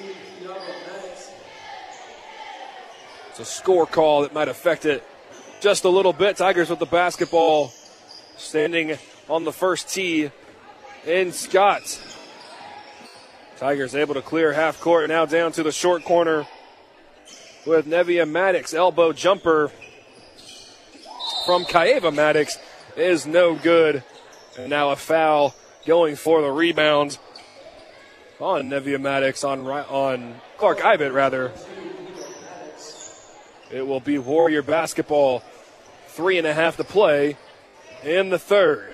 It's a score call that might affect it just a little bit. Tigers with the basketball, standing on the first tee in Scott. Tigers able to clear half court, now down to the short corner with Nevia Maddox. Elbow jumper from Kaeva Maddox is no good. And now a foul going for the rebound on Nevia Maddox, on Clark Ivett, rather. It will be Warrior basketball. 3.5 to play in the third.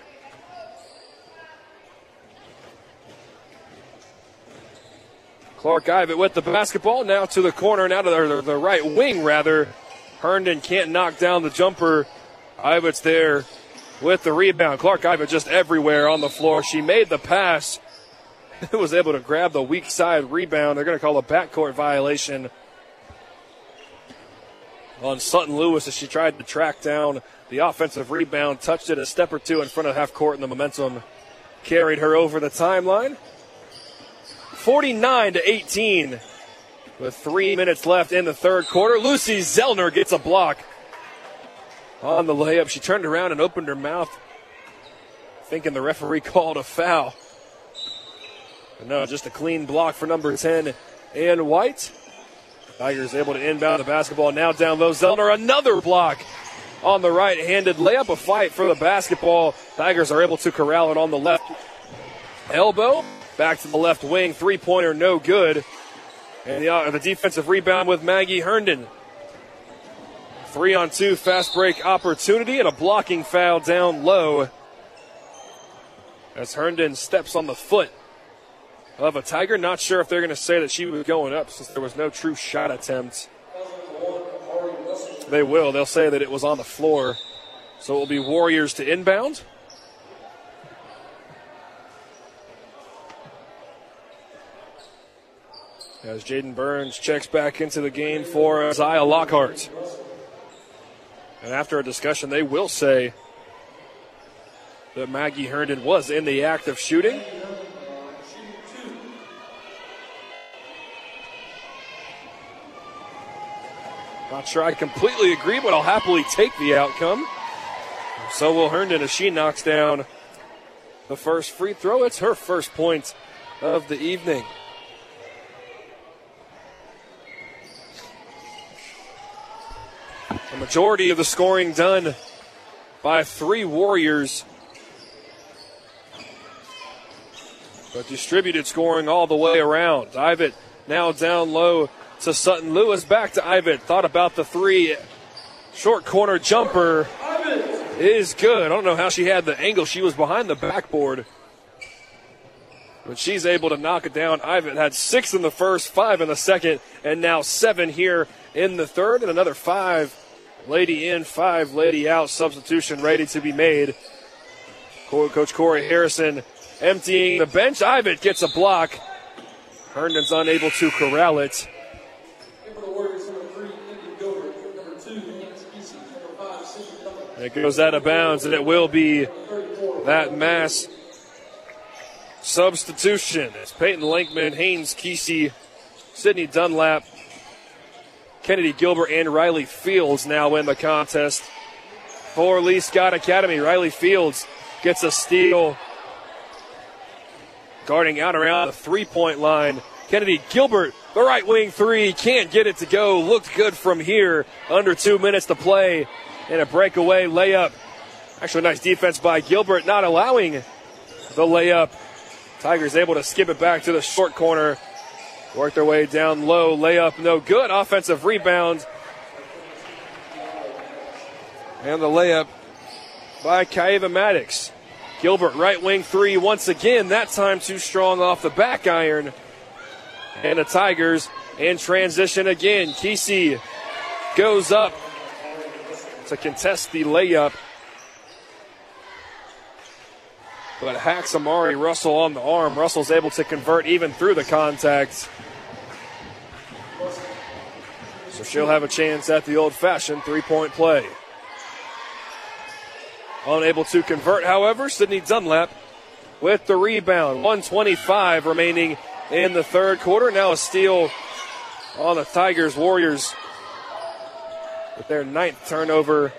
Clark Ivitt with the basketball, now to the corner, now to the right wing, rather. Herndon can't knock down the jumper. Ivitt's there with the rebound. Clark Ivitt just everywhere on the floor. She made the pass. Was able to grab the weak side rebound. They're going to call a backcourt violation on Sutton Lewis as she tried to track down the offensive rebound. Touched it a step or two in front of half court, and the momentum carried her over the timeline. 49-18 with 3 minutes left in the third quarter. Lucy Zellner gets a block on the layup. She turned around and opened her mouth thinking the referee called a foul. But no, just a clean block for number 10, Ann White. Tigers able to inbound the basketball. Now down low, Zellner, another block on the right-handed layup. A fight for the basketball. Tigers are able to corral it on the left elbow. Back to the left wing, three-pointer no good. And the defensive rebound with Maggie Herndon. 3-on-2 fast break opportunity and a blocking foul down low as Herndon steps on the foot of a Tiger. Not sure if they're going to say that she was going up since there was no true shot attempt. They will. They'll say that it was on the floor. So it will be Warriors to inbound. As Jaden Burns checks back into the game for Zia Lockhart. And after a discussion, they will say that Maggie Herndon was in the act of shooting. Not sure I completely agree, but I'll happily take the outcome. So will Herndon as she knocks down the first free throw. It's her first point of the evening. The majority of the scoring done by three Warriors. But distributed scoring all the way around. Ivitt now down low to Sutton Lewis. Back to Ivitt. Thought about the three. Short corner jumper is good. I don't know how she had the angle. She was behind the backboard. But she's able to knock it down. Ivitt had 6 in the first, 5 in the second, and now 7 here in the third. And another 5 lady in, 5 lady out. Substitution ready to be made. Coach Corey Harrison emptying the bench. Ivitt gets a block. Herndon's unable to corral it. And it goes out of bounds, and it will be that mass substitution. It's Peyton Lankman, Haynes Kesey, Sydney Dunlap, Kennedy Gilbert, and Riley Fields now in the contest for Lee Scott Academy. Riley Fields gets a steal, guarding out around the three-point line. Kennedy Gilbert, the right wing three, can't get it to go. Looked good from here. Under 2 minutes to play. And a breakaway layup. Actually, nice defense by Gilbert, not allowing the layup. Tigers able to skip it back to the short corner. Work their way down low. Layup no good. Offensive rebound. And the layup by Kaiva Maddox. Gilbert, right wing three once again. That time too strong off the back iron. And the Tigers in transition again. Kesey goes up to contest the layup, but hacks Amari Russell on the arm. Russell's able to convert even through the contact. So she'll have a chance at the old-fashioned three-point play. Unable to convert, however, Sydney Dunlap with the rebound. 1:25 remaining in the third quarter. Now a steal on the Tigers. Warriors with their 9th turnover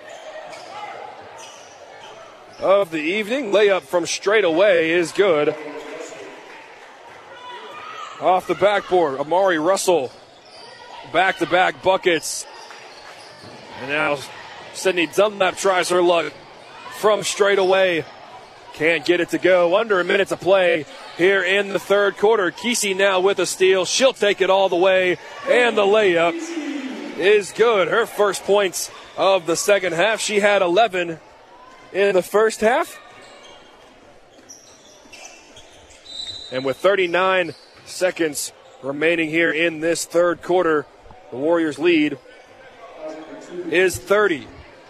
of the evening. Layup from straight away is good. Off the backboard, Amari Russell. Back-to-back buckets. And now Sydney Dunlap tries her luck from straight away. Can't get it to go. Under a minute to play here in the third quarter. Kesey now with a steal. She'll take it all the way. And the layup is good. Her first points of the second half. She had 11 in the first half. And with 39 seconds remaining here in this third quarter, the Warriors' lead is 30.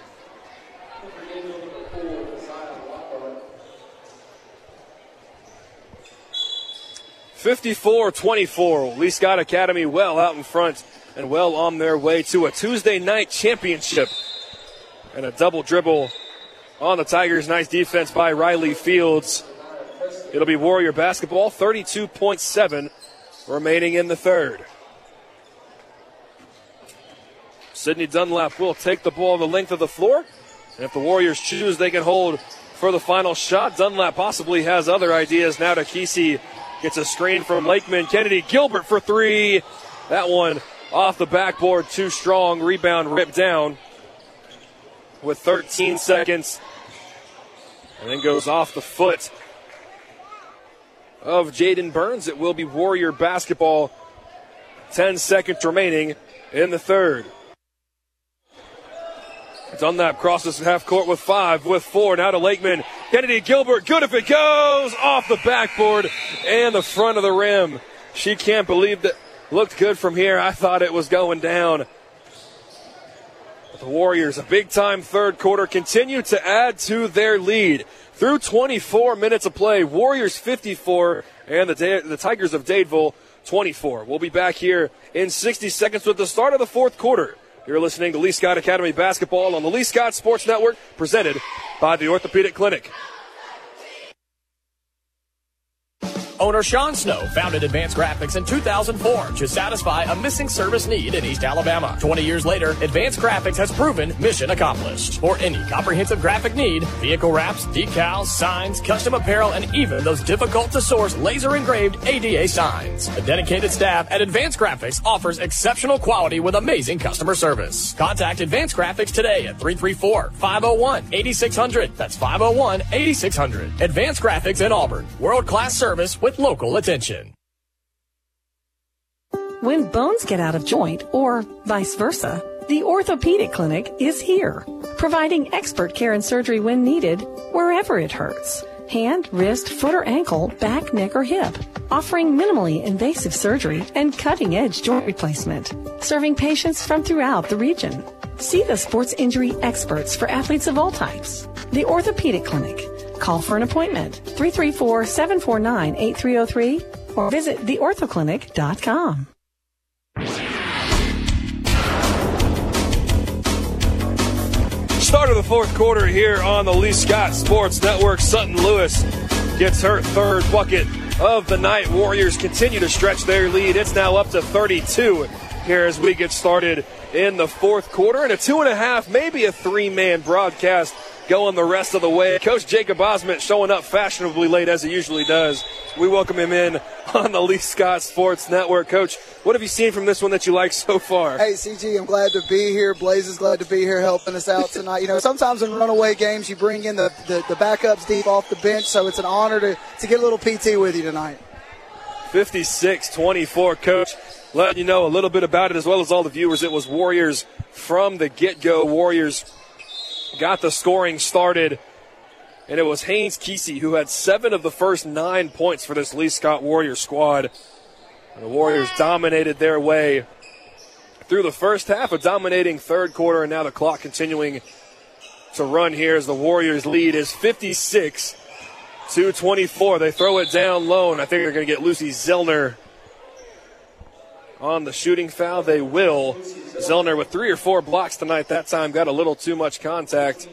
(54-24). Lee Scott Academy well out in front and well on their way to a Tuesday night championship. And a double dribble on the Tigers. Nice defense by Riley Fields. It'll be Warrior basketball. 32.7 remaining in the third. Sydney Dunlap will take the ball the length of the floor. And if the Warriors choose, they can hold for the final shot. Dunlap possibly has other ideas. Now to Kesey. Gets a screen from Lakeman. Kennedy Gilbert for three. That one off the backboard, too strong. Rebound ripped down with 13 seconds. And then goes off the foot of Jaden Burns. It will be Warrior basketball. 10 seconds remaining in the third. Dunlap crosses half court with 5, with 4. Now to Lakeman. Kennedy Gilbert, good if it goes. Off the backboard and the front of the rim. She can't believe that. Looked good from here. I thought it was going down. But the Warriors, a big-time third quarter, continue to add to their lead. Through 24 minutes of play, Warriors 54 and the Tigers of Dadeville 24. We'll be back here in 60 seconds with the start of the fourth quarter. You're listening to Lee Scott Academy basketball on the Lee Scott Sports Network, presented by the Orthopedic Clinic. Owner Sean Snow founded Advanced Graphics in 2004 to satisfy a missing service need in East Alabama. 20 years later, Advanced Graphics has proven mission accomplished. For any comprehensive graphic need, vehicle wraps, decals, signs, custom apparel, and even those difficult-to-source laser-engraved ADA signs. A dedicated staff at Advanced Graphics offers exceptional quality with amazing customer service. Contact Advanced Graphics today at 334-501-8600. That's 501-8600. Advanced Graphics in Auburn. World-class service with local attention. When bones get out of joint, or vice versa, the Orthopedic Clinic is here, providing expert care and surgery when needed, wherever it hurts. Hand, wrist, foot or ankle, back, neck or hip. Offering minimally invasive surgery and cutting-edge joint replacement. Serving patients from throughout the region. See the sports injury experts for athletes of all types. The Orthopedic Clinic. Call for an appointment, 334-749-8303, or visit theorthoclinic.com. Start of the fourth quarter here on the Lee Scott Sports Network. Sutton Lewis gets her third bucket of the night. Warriors continue to stretch their lead. It's now up to 32 here as we get started in the fourth quarter. And a 2.5, maybe a 3-man broadcast going the rest of the way. Coach Jacob Osment showing up fashionably late as he usually does. We welcome him in on the Lee Scott Sports Network. Coach, what have you seen from this one that you like so far? Hey, CG, I'm glad to be here. Blaze is glad to be here helping us out tonight. You know, sometimes in runaway games you bring in the backups deep off the bench, so it's an honor to get a little PT with you tonight. 56-24, Coach. Letting you know a little bit about it as well as all the viewers. It was Warriors from the get-go. Warriors got the scoring started, and it was Haynes Kesey who had 7 of the first 9 points for this Lee Scott Warriors squad. And the Warriors dominated their way through the first half, a dominating third quarter, and now the clock continuing to run here as the Warriors' lead is 56-24. They throw it down low, and I think they're going to get Lucy Zellner on the shooting foul. They will. Zellner with 3 or 4 blocks tonight. That time got a little too much contact.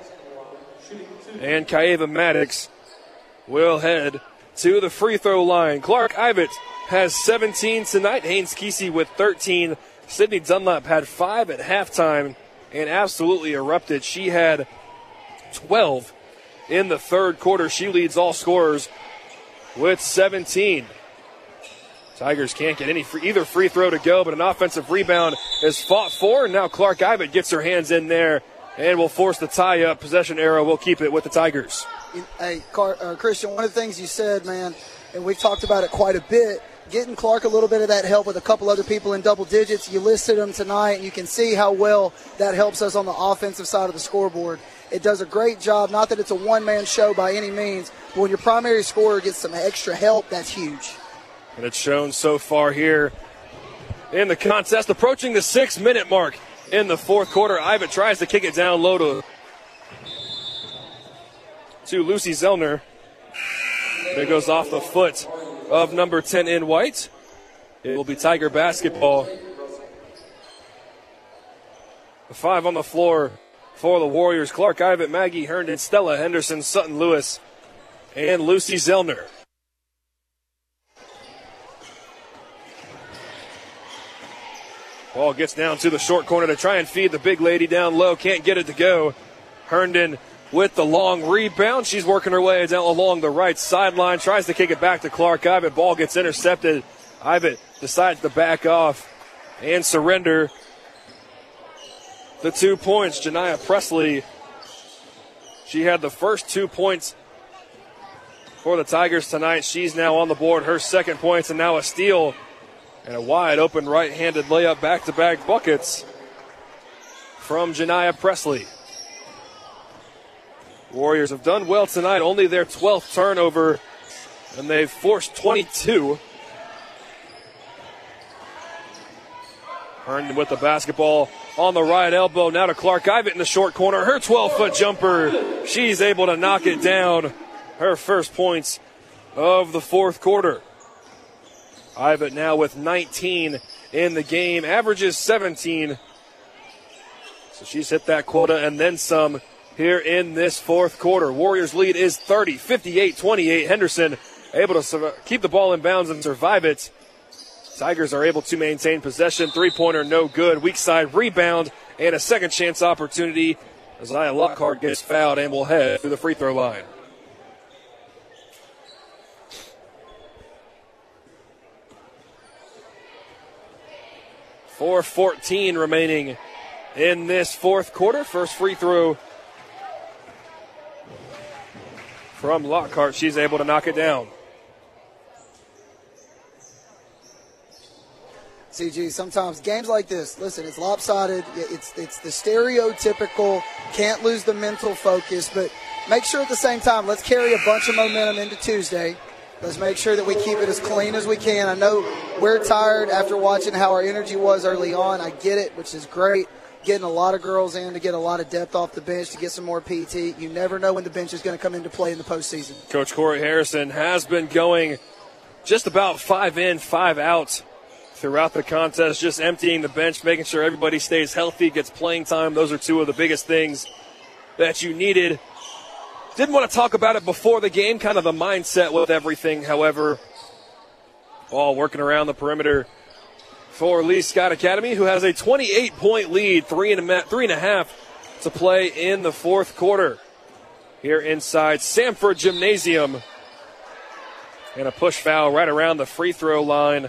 And Kaeva Maddox will head to the free throw line. Clark Ivett has 17 tonight. Haynes Kesey with 13. Sydney Dunlap had 5 at halftime and absolutely erupted. She had 12 in the third quarter. She leads all scorers with 17. Tigers can't get either free throw to go, but an offensive rebound is fought for, and now Clark Ivett gets her hands in there and will force the tie-up. Possession arrow will keep it with the Tigers. Hey, Christian, one of the things you said, man, and we've talked about it quite a bit, getting Clark a little bit of that help with a couple other people in double digits. You listed them tonight, and you can see how well that helps us on the offensive side of the scoreboard. It does a great job. Not that it's a one-man show by any means, but when your primary scorer gets some extra help, that's huge. And it's shown so far here in the contest. Approaching the 6-minute mark in the fourth quarter. Ivan tries to kick it down low to Lucy Zellner. It goes off the foot of number 10 in white. It will be Tiger basketball. The 5 on the floor for the Warriors. Clark Ivan, Maggie Herndon, Stella Henderson, Sutton Lewis, and Lucy Zellner. Ball gets down to the short corner to try and feed the big lady down low. Can't get it to go. Herndon with the long rebound. She's working her way down along the right sideline. Tries to kick it back to Clark Ivan. Ball gets intercepted. Ivan decides to back off and surrender the 2 points. Janiah Presley, she had the first 2 points for the Tigers tonight. She's now on the board. Her second points, and now a steal and a wide open right-handed layup, back-to-back buckets from Janiah Presley. Warriors have done well tonight, only their 12th turnover, and they've forced 22. Herndon with the basketball on the right elbow. Now to Clark Ivan in the short corner. Her 12-foot jumper, she's able to knock it down. Her first points of the fourth quarter. Ivan now with 19 in the game, averages 17. So she's hit that quota and then some here in this fourth quarter. Warriors lead is 30, 58-28. Henderson able to keep the ball in bounds and survive it. Tigers are able to maintain possession. Three-pointer no good. Weak side rebound and a second chance opportunity. Isaiah Lockhart gets fouled and will head to the free throw line. .4:14 remaining in this fourth quarter. First free throw from Lockhart. She's able to knock it down. CG, sometimes games like this, listen, it's lopsided. It's the stereotypical, can't lose the mental focus, but make sure at the same time, let's carry a bunch of momentum into Tuesday. Let's make sure that we keep it as clean as we can. I know we're tired after watching how our energy was early on. I get it, which is great. Getting a lot of girls in to get a lot of depth off the bench, to get some more PT. You never know when the bench is going to come into play in the postseason. Coach Corey Harrison has been going just about 5 in, 5 out throughout the contest, just emptying the bench, making sure everybody stays healthy, gets playing time. Those are two of the biggest things that you needed. Didn't want to talk about it before the game, kind of the mindset with everything. However, ball working around the perimeter for Lee Scott Academy, who has a 28-point lead, 3.5 to play in the fourth quarter. Here inside Samford Gymnasium. And a push foul right around the free throw line.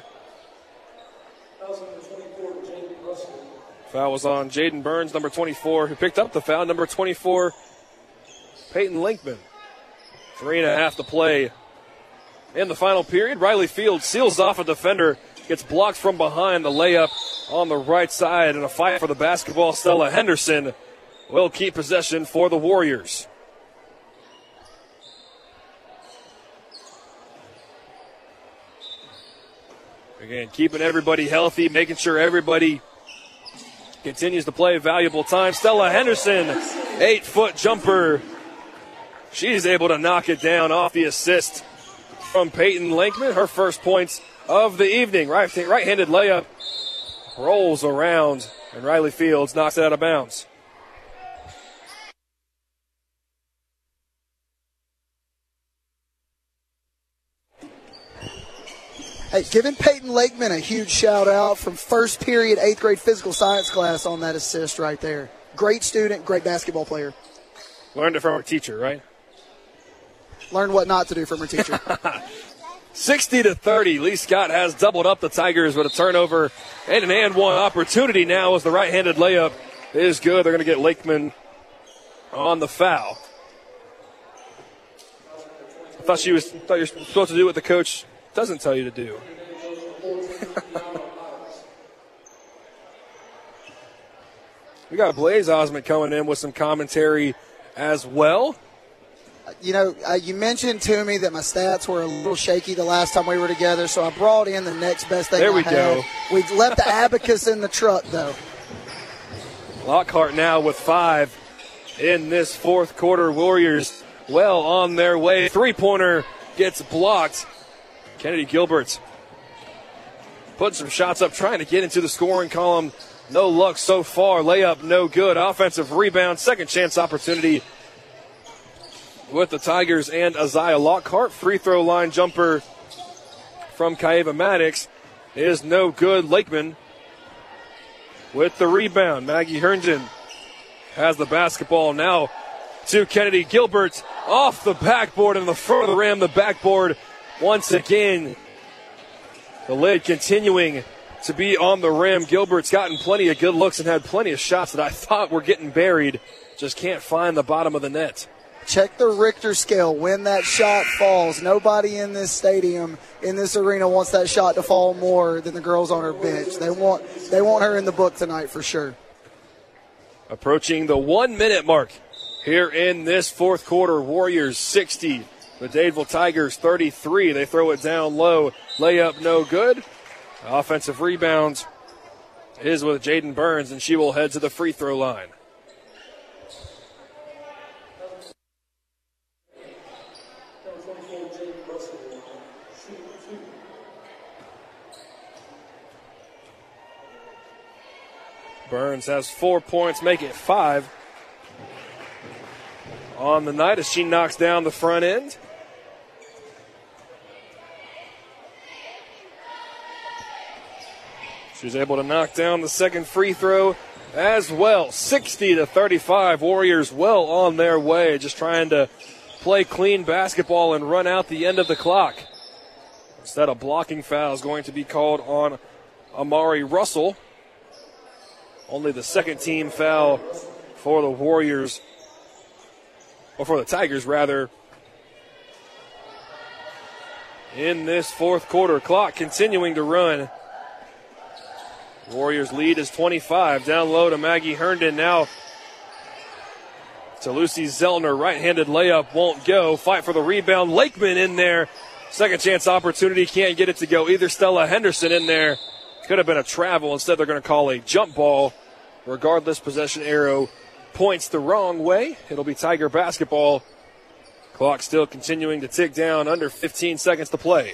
Foul was on Jaden Burns, number 24, who picked up the foul. Number 24, Peyton Linkman. 3.5 to play in the final period. Riley Fields seals off a defender, gets blocked from behind. The layup on the right side, and a fight for the basketball. Stella Henderson will keep possession for the Warriors. Again, keeping everybody healthy, making sure everybody continues to play valuable time. Stella Henderson, 8-foot jumper. She's able to knock it down off the assist from Peyton Linkman. Her first points of the evening. Right-handed layup rolls around, and Riley Fields knocks it out of bounds. Hey, giving Peyton Lakeman a huge shout-out from first period 8th grade physical science class on that assist right there. Great student, great basketball player. Learned it from her teacher, right? Learned what not to do from her teacher. 60-30. Lee Scott has doubled up the Tigers with a turnover and an and one opportunity now as the right-handed layup is good. They're going to get Lakeman on the foul. I thought you're supposed to do what the coach doesn't tell you to do. We got Blaze Osmond coming in with some commentary as well. You know, you mentioned to me that my stats were a little shaky the last time we were together, so I brought in the next best thing there we I had. go. We left the abacus in the truck, though. Lockhart now with 5 in this fourth quarter. Warriors well on their way. Three-pointer gets blocked. Kennedy Gilbert putting some shots up, trying to get into the scoring column. No luck so far. Layup no good. Offensive rebound. Second chance opportunity with the Tigers and Isaiah Lockhart. Free throw line jumper from Kaiva Maddox is no good. Lakeman with the rebound. Maggie Herndon has the basketball now to Kennedy Gilbert. Off the backboard and the front of the rim. The backboard once again. The lid continuing to be on the rim. Gilbert's gotten plenty of good looks and had plenty of shots that I thought were getting buried. Just can't find the bottom of the net. Check the Richter scale when that shot falls. Nobody in this stadium, in this arena, wants that shot to fall more than the girls on her bench. They want her in the book tonight for sure. Approaching the 1 minute mark here in this fourth quarter. Warriors 60. The Dadeville Tigers 33. They throw it down low. Layup no good. Offensive rebound is with Jaden Burns, and she will head to the free throw line. Burns has 4 points, make it 5 on the night as she knocks down the front end. She's able to knock down the second free throw as well. 60-35. Warriors well on their way, just trying to play clean basketball and run out the end of the clock. Instead, a blocking foul is going to be called on Amari Russell. Only the second team foul for the Warriors, or for the Tigers rather, in this fourth quarter. Clock continuing to run. Warriors lead is 25. Down low to Maggie Herndon. Now to Lucy Zellner. Right-handed layup won't go. Fight for the rebound. Lakeman in there. Second chance opportunity. Can't get it to go either. Stella Henderson in there. Could have been a travel. Instead, they're going to call a jump ball. Regardless, possession arrow points the wrong way. It'll be Tiger basketball. Clock still continuing to tick down. Under 15 seconds to play.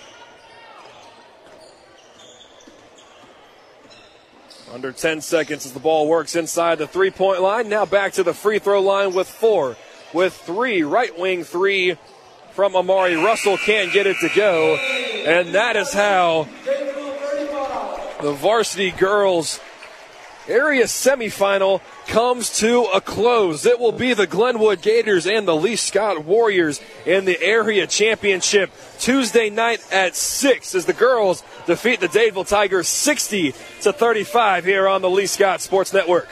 Under 10 seconds as the ball works inside the three-point line. Now back to the free throw line with 4. With 3, right wing 3 from Amari Russell. Can't get it to go. And that is how the varsity girls area semifinal comes to a close. It will be the Glenwood Gators and the Lee Scott Warriors in the area championship Tuesday night at 6 as the girls defeat the Dadeville Tigers 60-35 here on the Lee Scott Sports Network.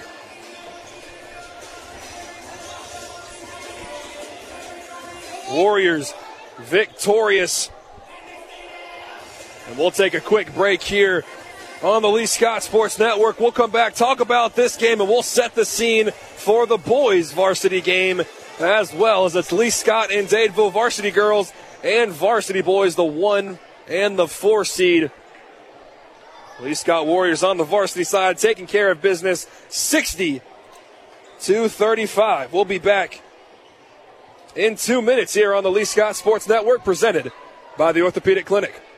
Warriors victorious. And we'll take a quick break here on the Lee Scott Sports Network. We'll come back, talk about this game, and we'll set the scene for the boys' varsity game as well, as it's Lee Scott and Dadeville varsity girls and varsity boys, the 1 and the 4 seed. Lee Scott Warriors on the varsity side taking care of business 60-35. We'll be back in 2 minutes here on the Lee Scott Sports Network, presented by the Orthopedic Clinic.